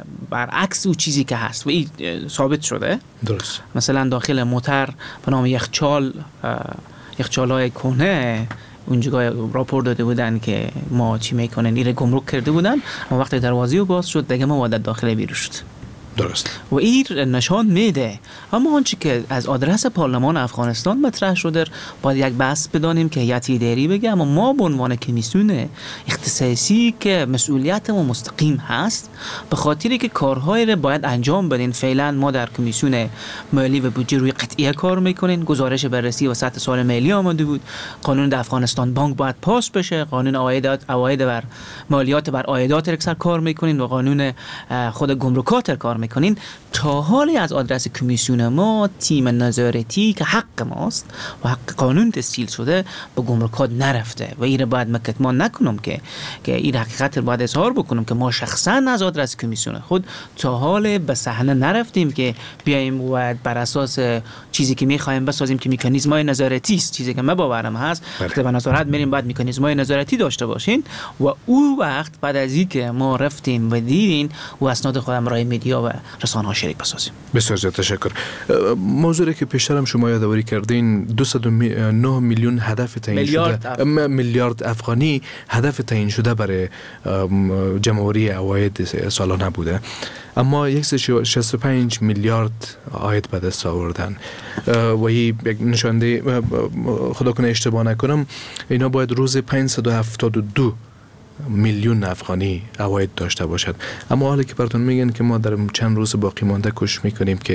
برعکس او چیزی که هست و این ثابت شده. درست. مثلا داخل موتر به نام یخچال یخچال‌های کهنه اونجا راپور داده بودن که ما چی میکنن ایره گمرک کرده بودن و وقتی دروازه رو باز شد دیگه مواد داخل بیرون شد. درست. و این نشان میده اما آنچه که از آدرس پارلمان افغانستان مطرح شده باید یک بحث بدانیم که هیئت اداری بگه، اما ما به عنوان کمیسیون اختصاصی که مسئولیت ما مستقیم هست به خاطری که کارهای رو باید انجام بدین. فعلا ما در کمیسیون مالی و بودجه روی قطعیه کار میکنین. گزارش بررسی وسط سال مالی آمده بود، قانون در افغانستان بانک باید پاس بشه، قانون عوایدات عواید بر مالیات بر عایدات اکثر کار میکنین و قانون خود گمرکات کار میکنین. تا حالی از آدرس کمیسیون ما تیم نظارتی که حق ماست و حق قانون تسجیل شده به گمرکات نرفته و این باید مکتمان نکنم که که این حقیقت رو باید اظهار بکنم که ما شخصا از آدرس کمیسیون خود تا حال به صحنه نرفتیم که بیایم و بر اساس چیزی که میخوایم بسازیم که مکانیزم‌های نظارتی است. چیزی که من باورم هست وقتی به نظارت میریم باید مکانیزم‌های نظارتی داشته باشین و او وقت بعد از اینکه ما رفتیم و دیدین و اسناد خودم رای مدیا و رسانه‌ها شریک بسازیم. بسیار زیاد تشکر. موضوعی که پیشترم شما یادآوری کردین دویست و نه میلیون هدف تعیین شده میلیارد افغانی هدف تعیین شده برای جمع‌آوری عواید سالانه بوده، اما صد و شصت و پنج میلیارد عاید به دست آوردن و این یک نشانده خدا کنه اشتباه نکنم اینا باید روز پانصد و هفتاد و دو میلیون افغانی عواید داشته باشد. اما حالا که براتون میگن که ما در چند روز باقی مانده کوشش میکنیم که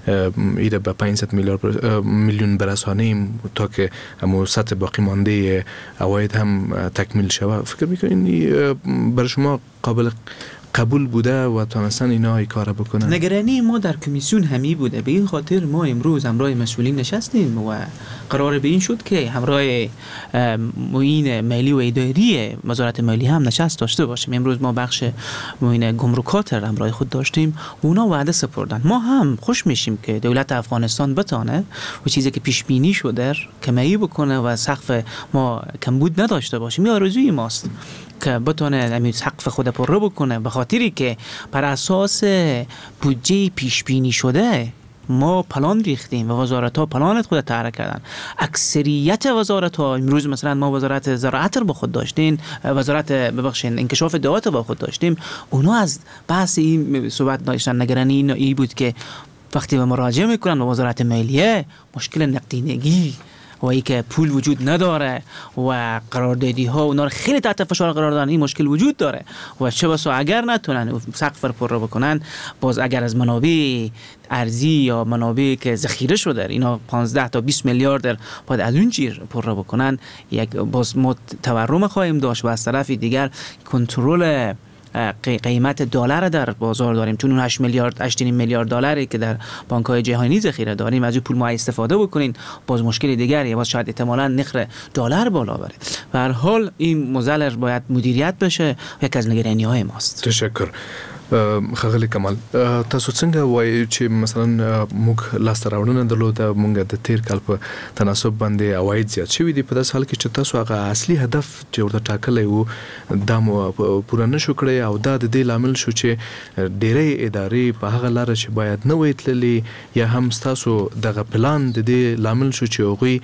ایده به پانصد میلیون برسانیم تا که همون سطح باقی مانده عواید هم تکمیل شود. فکر میکنین برای شما قابل قبول بوده و تونستن اینا ای کار بکنن؟ نگرانی ما در کمیسیون همی بوده، به این خاطر ما امروز همراه مسئولین نشستیم و قرار به این شد که همراه معین مالی و اداری وزارت مالی هم نشست داشته باشیم. امروز ما بخش معین گمرکات را همراه خود داشتیم و اونا وعده سپردن. ما هم خوش میشیم که دولت افغانستان بتانه و چیزی که پیش بینی شده کمی بکنه و سقف ما کمبود نداشته باشیم. این آرزوی ماست که بتونه همین سقف خود پر بکنه، به خاطری که بر اساس بودجه پیش بینی شده ما پلان ریختیم و وزارت ها پلانت خود طرح کردن. اکثریت وزارت ها امروز مثلا ما وزارت زراعت رو با خود داشتیم، وزارت ببخشید انکشاف دعوت با خود داشتیم، اونا از بحث این صحبت داشتن. نگرانی این ای بود که وقتی به مراجعه میکنن و وزارت مالیه مشکل نقدینگی و ای که پول وجود نداره و قراردادی ها اونا رو خیلی تحت فشار قرار دادن، این مشکل وجود داره و چه بسا اگر نتونن سقف رو پر بکنن، باز اگر از منابع ارزی یا منابع که ذخیره شده اینا پانزده تا بیست میلیارد باید از اون جیر پر بکنن، یک باز ما تورم خواهیم داشت و از طرف دیگر کنترل قیمت دلار در بازار داریم، چون اون هشت میلیارد هشت میلیارد دلاری که در بانک‌های جهانی ذخیره داریم از اون پول ما استفاده بکنین، باز مشکل دیگری باز شاید احتمالاً نرخ دلار بالا بره. به هر حال این موزل باید مدیریت بشه، یک از نگرانی‌های ماست. تشکر. خغلی کمال تاسو څنګه وایي چې مثلا موږ لاسته راوړنه درلوده موږ د تیر کال په تناسب باندې عواید زیات شوي دي، په داسې حال کې چې تاسو هغه اصلي هدف چې ورته ټاکلی و دا مو پوره نه شو کړی او دا د دې لامل شو چې ډېری ادارې په هغه لاره چې باید نه وای تللي یا هم ستاسو دغه پلان د دې لامل شو چې هغوی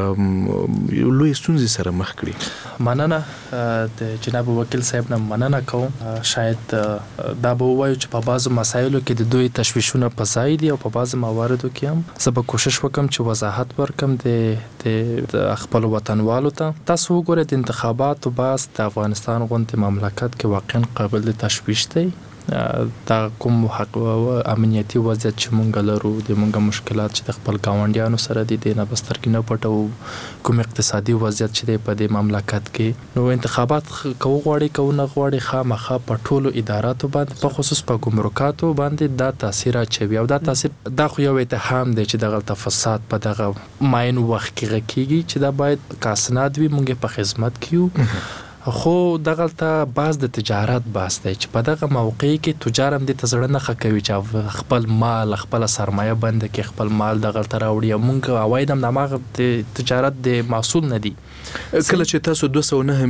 لوی ستونزې سره مخ کړي؟ مننه د جناب وکیل صاحب نه مننه کوم. شاید دا به وایو چې په بعضو مسایلو کې د دوی تشویشونه په ځای دي او په بعضو مواردو کې هم زه به کوشش وکم چې وضاحت ورکم د د خپل وطنوالو ته. تاسو وګورئ د انتخاباتو بحث د افغانستان غوندې مملکت کې واقعا قابل د تشویش دی. دا کوم حق او امنیتي وضعیت چې مونږ لرو، د مونږ مشکلات چې د خپل ګاونډیانو سره دي د نه بسترګې نه پټو، کوم اقتصادي وضعیت چې دی په دې مملکت کې، نو انتخابات کو غواړي کو نه غواړي خامخا په ټولو اداراتو باندې په خصوص په ګمرکاتو باندې دا تاثیر اچوي او دا تاثیر دا خو یو اتهام دی چې دغه فساد په دغه ماین وخت کې کېږي چې دا باید کاسناد وي مونږ په خدمت کیو خو دغه ته باز د تجارت باس دی چې په دغه موقع کې تجار هم د تزړه نه خکوي چې خپل مال خپل سرمایه بند کې خپل مال دغه ته راوړي. مونږ عواید هم دماغه د تجارت د محصول نه دي. کله چې تاسو دوه سوه نه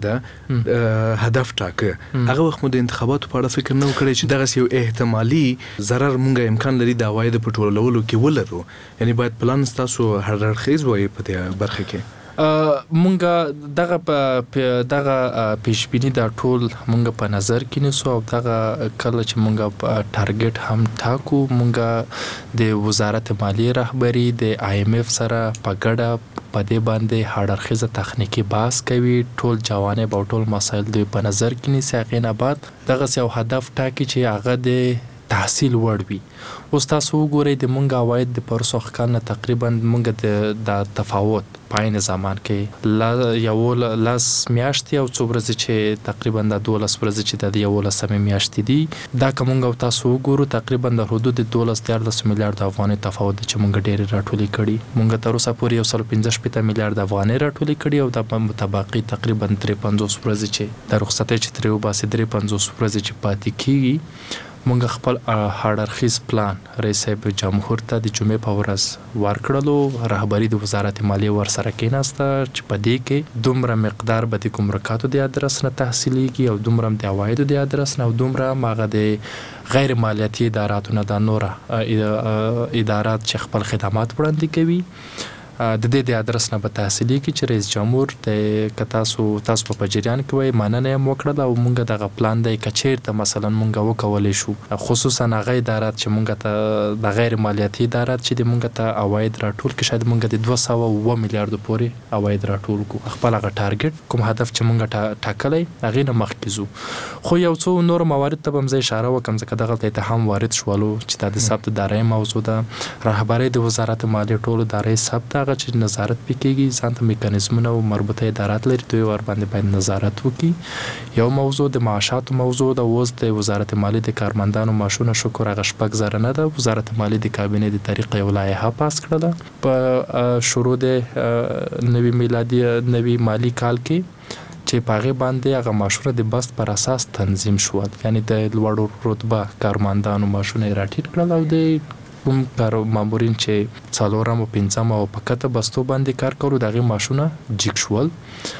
میلیارډ هدف ټاکه هغه وخت مو د انتخاباتو په اړه فکر نه وکړی چې دغه یو احتمالي ضرر مونږه امکان لري د عواید په ټولولو کې ولرو؟ یعنی باید پلان تاسو هر اړخیز وای په دې برخه کې. مونږه دغه په دغه پیشبینی د ټول مونږه په نظر کې نیسو او دغه کله چې مونږه ټارګټ هم ټاکو مونږه د وزارت مالیه رهبری د آی ایم اف سره په ګډه په دې باندې هاړرخیزه تخنیکی بحث کوي. ټول جوانب او ټول مسایل د په نظر کې نیسي. هغې نه بعد دغه یو هدف ټاکي چې هغه د تحصیل وړ وي. اوس تاسو وګورئ د مونږ عواید د پرسو کال نه تقریبا مونږ د تفاوت پاین زمان کې لا یو لاس میاشتې او څو ورځې چې تقریبا د دولس ورځې چې د یو لسمې میاشتې دي دا کوم او تاسو وګورو تقریبا د حدود دولس دیارلس میلیارډ افغانۍ تفاوت چې مونږ ډېر راټولې کړي. مونږ تر اوسه پورې یو سل پنځه شپېته میلیارډ افغانۍ راټولې کړي او د متبقي تقریبا درې پنځوس ورځې چې د رخصتۍ چې ترې وباسي درې پنځوس ورځې چې پاتې کیږي مونږ خپل هاړرخیز پلان رئیس صاحب جمهور ته د جمعې په ورځ ورکړلو. رهبری د وزارت مالیه ورسره کېناسته چې په دې کې دومره مقدار به د ګمرکاتو د ادرس نه تحصیلېږي او دومره د عوایدو د ادرس نه او دومره هغه د غیر مالیاتي اداراتو نه د نوره ادارات چې خپل خدمات وړاندې کوي د دې د ادرس نه به تحصیلېږي چې رئیس جمهور د که تاسو تاسو په جریان کې وایي مننه یې هم وکړله او مونږ دغه پلان دی که چېرته مثلا مونږ وکولی شو خصوصا هغه ادارات چې مونږ ته د غیر مالیاتي ادارات چې د مونږ ته عواید راټول کړي شاید مونږ د دوه سوه اووه میلیارډو پورې عواید راټول کړو. خپل هغه ټارګټ کوم هدف چې مونږ ټاکلی هغې نه مخکې ځو. خو یو څو نور موارد ته به هم زه اشاره وکړم ځکه دغلته اتهام وارد شولو چې دا د ثبت دارایۍ موضوع ده. رهبرۍ د وزارت مالیې ټولو دارایۍ ثبت هغه چې نظارت پکېږي ځان ته میکانیزمونه او مربوطه ادارات لري دوی ور باندې باید نظارت وکړي. یو موضوع د معاشاتو موضوع ده. اوس د وزارت مالیې د کارمندانو معاشونه شکر هغه شپږ زره نه ده. وزارت مالیې د کابینې د طریقې یو لایحه پاس کړله په شروع د نوي میلادي نوي مالی کال کې چې په هغې باندې هغه معاشونه د بست پر اساس تنظیم شول. یعنی د لوړو رتبه کارمندانو معاشونه یې راټیټ کړل او د کوم کار مامورین چې څلورم او پنځم او په کته بستو باندې کار کولو د هغې معاشونه جګ شول.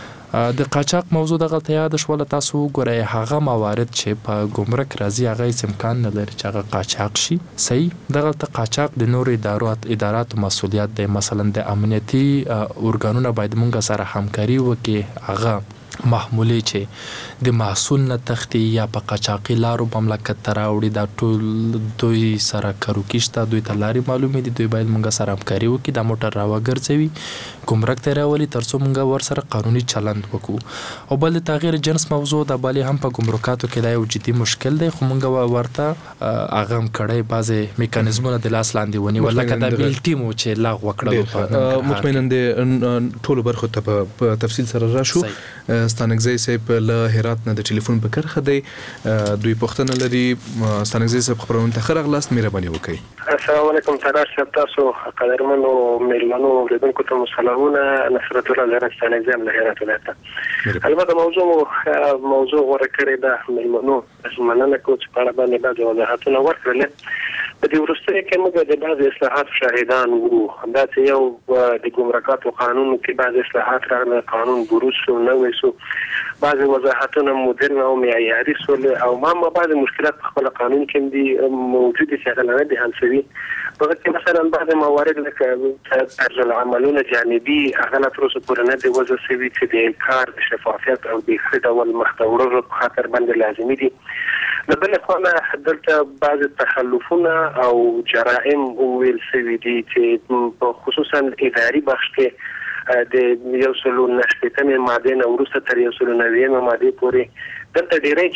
د قاچاق موضوع دغلته یاد شوله. تاسو وګورئ هغه موارد چې په ګمرک راځي هغه هېڅ امکان نه لري چې هغه قاچاق شي. صحیح دغلته قاچاق د نورو ادارات اداراتو مسؤلیت دی. مثلا د امنیتي ارګانونه باید مونږ سره همکاري وکړي هغه محمولې چې د محصول نه تختی یا په قاچاقي لارو مملکت ته راوړي دا ټول دوی سره کروکي شته دوی ته لارې معلومې دي دوی باید مونږ سره همکاري وکړي دا موټر راوګرځوي ګمرک ته راولي تر څو مونږ ورسره قانوني چلند وکړو. او بل د تغییر جنس موضوع د بالې هم په ګمرکاتو کې دا یو جدي مشکل دی خو مونږ ورته هغه هم کړی بعضې میکانیزمونه د لاس لاندې ونیول لکه دا بیلټي مو چې لغوه کړلو. مطمئنا د ټولو برخو ته په تفصیل سره راشو. ستانکزی صاحب له هرات نه د ټلیفون په کرخه دی دوی پوښتنه لري. ستانکزی صاحب خبرونه ته ښه راغلاست مهرباني وکړئ. السلام علیکم ترار صاحب تاسو قدرمنو میلمنو اوریدونکو ته مو سلامونه. نصرت الله زهرا ستانکزی هم له هرات ولایته. البته موضوع موضوع غوره کړې ده میلمنو مننه کوم چې په اړه باندې بعضې وضاحتونه ورکړل. په دې وروستیو کې موږ د بعضې اصلاحات شاهدان وو. همداسې یو د ګمرکاتو قانون کې بعضې اصلاحات راغله قانون بروز شو نوی شو بعضې وضاحتونه مدرن او معیاري شول او ما ما بعضې مشکلات په خپل قانون کې دي موجود دي چې هغه نه دي حل شوي. په هغه کې مثلا بعضې موارد لکه طرز العملونه جانبي هغه لا تر اوسه پورې نه دي وضع شوي چې د انکار د شفافیت او د ښه ډول مخته وړلو په خاطر باندې لازمي دي. له بلې خوا نه دلته بعضې تخلفونه او جرائم وویل شوي دي چې خصوصا اداري بخش کې د یو سلو نه شپېتمې مادې نه وروسته تر یو سلو نوېمې مادې پورې دلته ډېری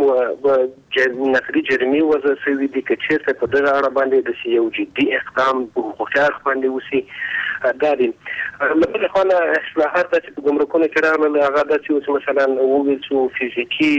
جرایم نقلي جرمې وضع شوي دي که چېرته په دغه اړه باندې داسې یو جدي اقدام په حقوقي اړخ باندې وشي داریم. لبل خانه اصلاحات چې په ګمرکونو کې راغلل هغه د چې مثلا وویل چې فزیکی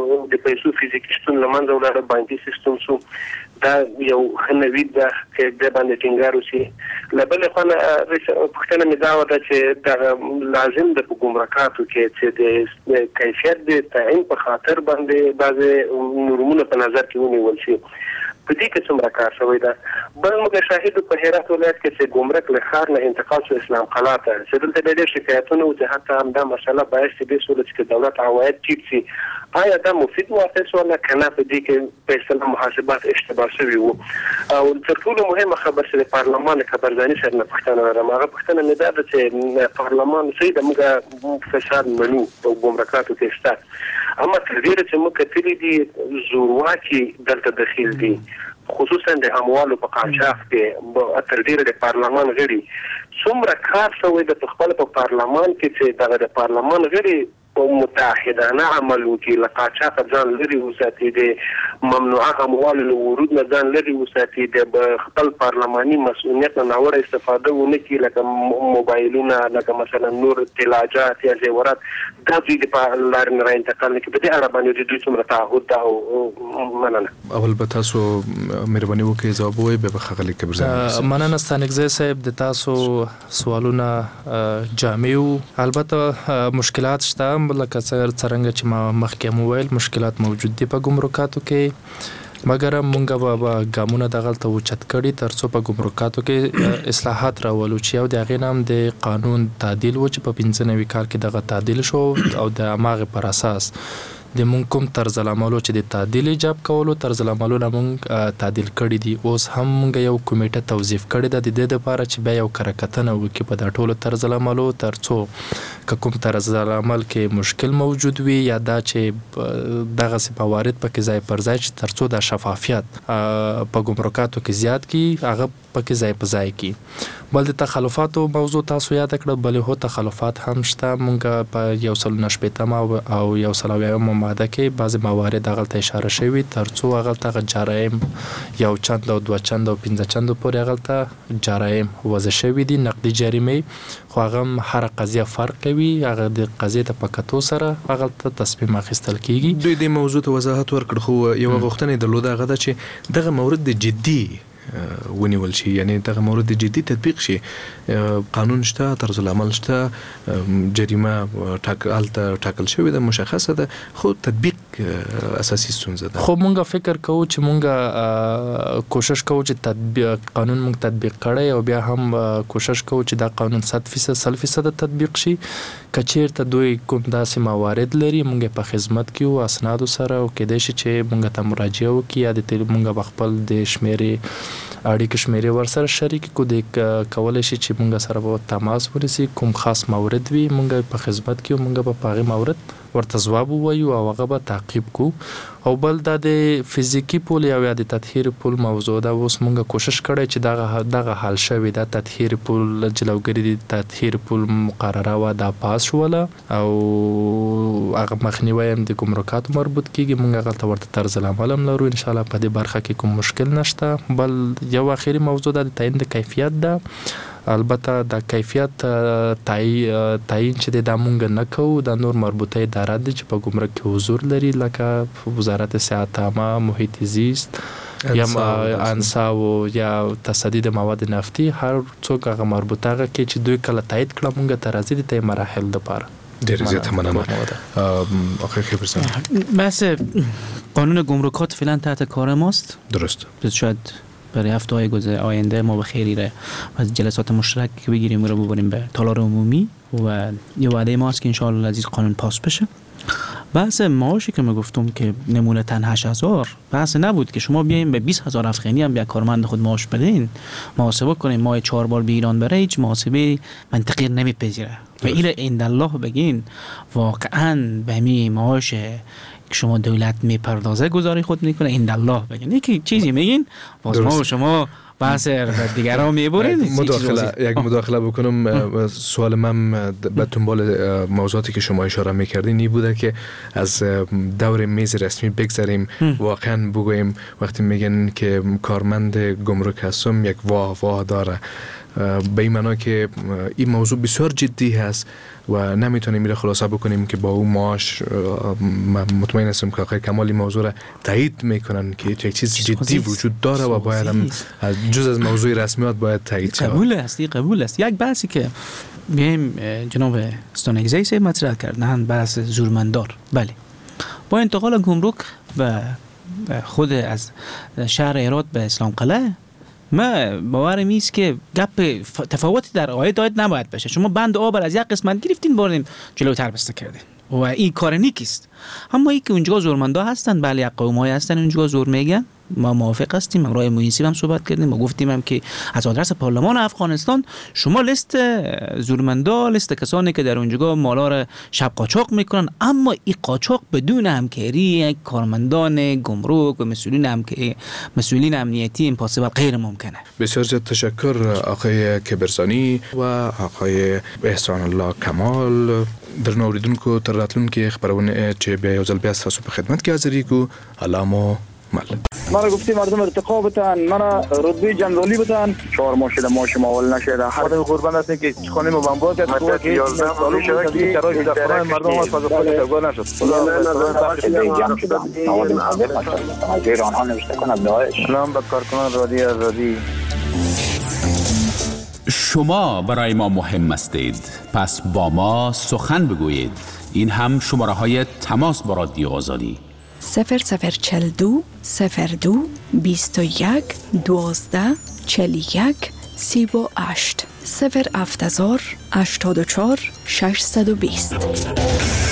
د پیسو فزیکی شتون لمنځه ولاړ، بانکي سیستم شو، دا یو نوید ده چې د باندې ټینګار وشي. لبل خانه پښتنه مې دا وده چې د لازم د ګمرکاتو کې چې د کیفیت د تعین په خاطر باندې بعضې نورمونه په نظر کې ونیول شي. په دې کې څومره کار شوی ده؟ بل موږ شاهد په هرات ولایت کې چې ګمرک له ښار نه انتقال شو اسلام قلعه ته، چې دلته ډېر شکایتونه وو چې حتی همدا مسله باعث دې شوله چې دولت عواید ټیټ شي. آیا دا مفید واقع ولا کنه؟ په دې کې په اصطلاح محاسبات اشتباه شوي وو. او تر ټولو مهمه خبر چې د پارلمان خبرځاني سره نه پوښتنه لرم، هغه پوښتنه مې دا ده چې پارلمان څه د موږ فساد منو په ګمرکاتو کې شته، اما تر ډېره چې موږ کتلي دي زورواکي دلته دخیل دي، خصوصا د اموالو په قاچاق کې تر ډېره د پارلمان غړي څومره کار شوی د خپل په پارلمان کې چې دغه د پارلمان غړي متحدانه عمل وکړي، له قاچاق ځان لرې وساتي، د ممنوعه اموالو له ورود نه ځان لرې وساتي، د خپل پارلماني مسؤلیت نه ناوړه استفاده ونه کړي، لکه موبایلونه، لکه مثلا نور تلاجات یا زیورات، دا دوی د لارې نه راانتقال نه کړي. په دې اړه باندې د دوی څومره تعهد ده او مننه. اول به تاسو مهرباني وکړئ ځواب ووایئ، بیا به ښاغلي کبرزاني. مننه ستانکزی صاحب، د تاسو سوالونه جامع وو. البته مشکلات شته، لکه څرنګه چې ما مخکې وویل مشکلات موجود دي په ګمرکاتو کې، مګر مونږ به ګامونه دغلته اوچت کړي تر څو په ګمرکاتو کې اصلاحات راولو چې یو د هغې نه هم د قانون تعدیل و چې په پنځه نوي کال کې دغه تعدیل شو، او د هماغې پر اساس د مونږ کوم طرز العملو چې د تعدیل ایجاب کولو طرز العملونه مونږ تعدیل کړي دي. اوس هم مونږ یو کمیټه توظیف کړې ده د دې لپاره چې بیا یو کره کتنه وکړي په دا ټولو طرز العملو، تر څو که کوم طرز العمل کې مشکل موجود وي یا دا چې دغسې موارد پکې ځای پر ځای چې تر څو دا شفافیت په ګمرکاتو کې زیات کړي، هغه پکې ځای په ځای کړي. بل د تخلفاتو موضوع تاسو یاد کړه، بلې هو تخلفات هم شته. مونږ په یو سل نه شپېتمه او یو سل اویایمه ماده کې بعضې موارد هغلته اشاره شوي، تر څو هغلته هغه جرایم یو چند او دوه چند او پنځه چندو پورې هغلته جرایم وضع شوي دي، نقدي جریمې، خو هغه هم هره قضیه فرق کوي، هغه د قضیې ته په کتو سره هغلته تصمیم اخیستل کیږي. دوی د موضوع ته وضاحت ورکړ، خو یوه غوښتنه یې درلوده، هغه ده چې دغه مورد د جدي ونیول شي، یعنی دغه مورد جدي تطبیق شي. قانون شته، طرز العمل شته، جریمه ټاکل ټاکل شوې ده، مشخصه ده، خو تطبیق اساسي ستونزه ده. خو مونږ فکر کوو چې مونږ کوشش کوو چې تطبیق قانون مونږ تطبیق کړی، او بیا هم کوشش کوو چې دا قانون صد فیصد سل فیصد تطبیق شي. که چیرته دوی کوم داسې موارد لري مونږ په خدمت کې وو اسنادو سره، او کېدای شي چې مونږ ته مراجعه وکړي، یا د مونږ په خپل د شمیرې اړیکې شمیرې ورسره شریک کو، د کولی شي چې مونږ سره به تماس ونیسي، کوم خاص مورد وي مونږ په خدمت کې وو، مونږ به په هغې مورد ورته ځواب ووایو او هغه به تعقیب کو. او بل دا د فزیکی پول یا د تطهیر پول موضوع ده، اوس مونږ کوشش کړی چې دغه دغه حل شوی ده. تطهیر پول جلوګری د تطهیر پول مقرره و دا پاس شوله، او هغه مخنیوی هم د ګمرکاتو مربوط کیږي، مونږ هغه ته ورته طرز العمل هم لرو، ان شاء الله په دې برخه کې کوم مشکل نشته. بل یو اخیری موضوع ده د تعیین د کیفیت ده. البته د کیفیت تعیین چې د مونږ نه کوو، د نور مربوطه ادارات دي چې په ګمرک کې حضور لري، لکه وزارت صحت عامه، محیط زیست یا انصاو یا تصدی د مواد نفتي، هر څوک هغه مربوطه هغه کې چې دوی کله تایید کړه مونږ ته راځي د ته مراحل دپاره. ډېر زیات مننه. آقای خبرزاني، بحث قانون گمرکات فعلا تحت کار ماست. درست. شاید برای هفته های گذر آینده ما به خیری را از جلسات مشترک که بگیریم و رو ببریم به تالار عمومی، و یه وعده ماست که انشاءالله عزیز قانون پاس بشه. بحث معاشی که من گفتم که نمونه تن هشت هزار بحث نبود که شما بیاین به بیست هزار افغانی هم بیا کارمند خود معاش بدین، محاسبه کنین ماه چهار بار به ایران بره، هیچ محاسبه منطقی نمیپذیره. و این عند الله بگین واقعا به می معاش که شما دولت میپردازه گزاری خود میکنه، عند الله بگین. یکی چیزی میگین باز ما و شما بحث دیگران میبرین. مداخله یک مداخله بکنم. سوال من به دنبال موضوعاتی که شما اشاره میکردین این بوده که از دور میز رسمی بگذاریم، واقعا بگوییم وقتی میگن که کارمند گمرک هستم یک واه واه داره، به این معنا که این موضوع بسیار جدی هست و نمیتونیم میره خلاصه بکنیم که با اون معاش. مطمئن هستم که آقای کمال این موضوع را تایید میکنن که یک چیز جدی وجود داره و باید هم جز از موضوع رسمیات باید تایید شود. قبول است، قبول است. یک بحثی که میایم جناب استانگزی سه مطرح کردن، بحث زورمندار. بله، با انتقال گمرک به خود از شهر هرات به اسلام قلعه، ما باورم است که گپ تفاوتی در عاید عاید نباید بشه. شما بند آب از یک قسمت گرفتین بردین جلوتر بسته کردین و این کار نیک است. اما ای که اونجا زورمندا هستن، بله یک قومای هستن اونجا زور میگن، ما موافق هستیم. ما رای محیسی هم صحبت کردیم، ما گفتیم هم که از آدرس پارلمان افغانستان شما لیست زورمندا، لیست کسانی که در اونجا مالا را شب قاچاق میکنن، اما این قاچاق بدون همکاری یک کارمندان گمرک و مسئولین هم که مسئولین امنیتی امپاسیبل غیر ممکنه. بسیار زیاد تشکر آقای کبرسانی و آقای احسان الله کمال. در نوریدونکو تر راتلونکو خبرونه چې بیا یو ځل بیا تاسو په خدمت کې حاضر یو. علامو مل مرا گفتی مردم ارتقا بتن، مرا رتبه جنرالی بتن، چهار ماه شده ماه شما اول نشده. خودم قربان هستم که خانه ما بمبار کرد تو که یازده سال شده که شرایط در خانه مردم از فاز خود تغییر نشد. از ایران ها نوشته کنم داعش. سلام به کارکنان رادیو آزادی. شما برای ما مهم هستید، پس با ما سخن بگویید. این هم شماره های تماس با رادیو آزادی: صفر صفر چل دو صفر دو بیست و یک دوازده چل یک سی و هشت صفر هفت هزار هشتاد و چهار ششصد و بیست.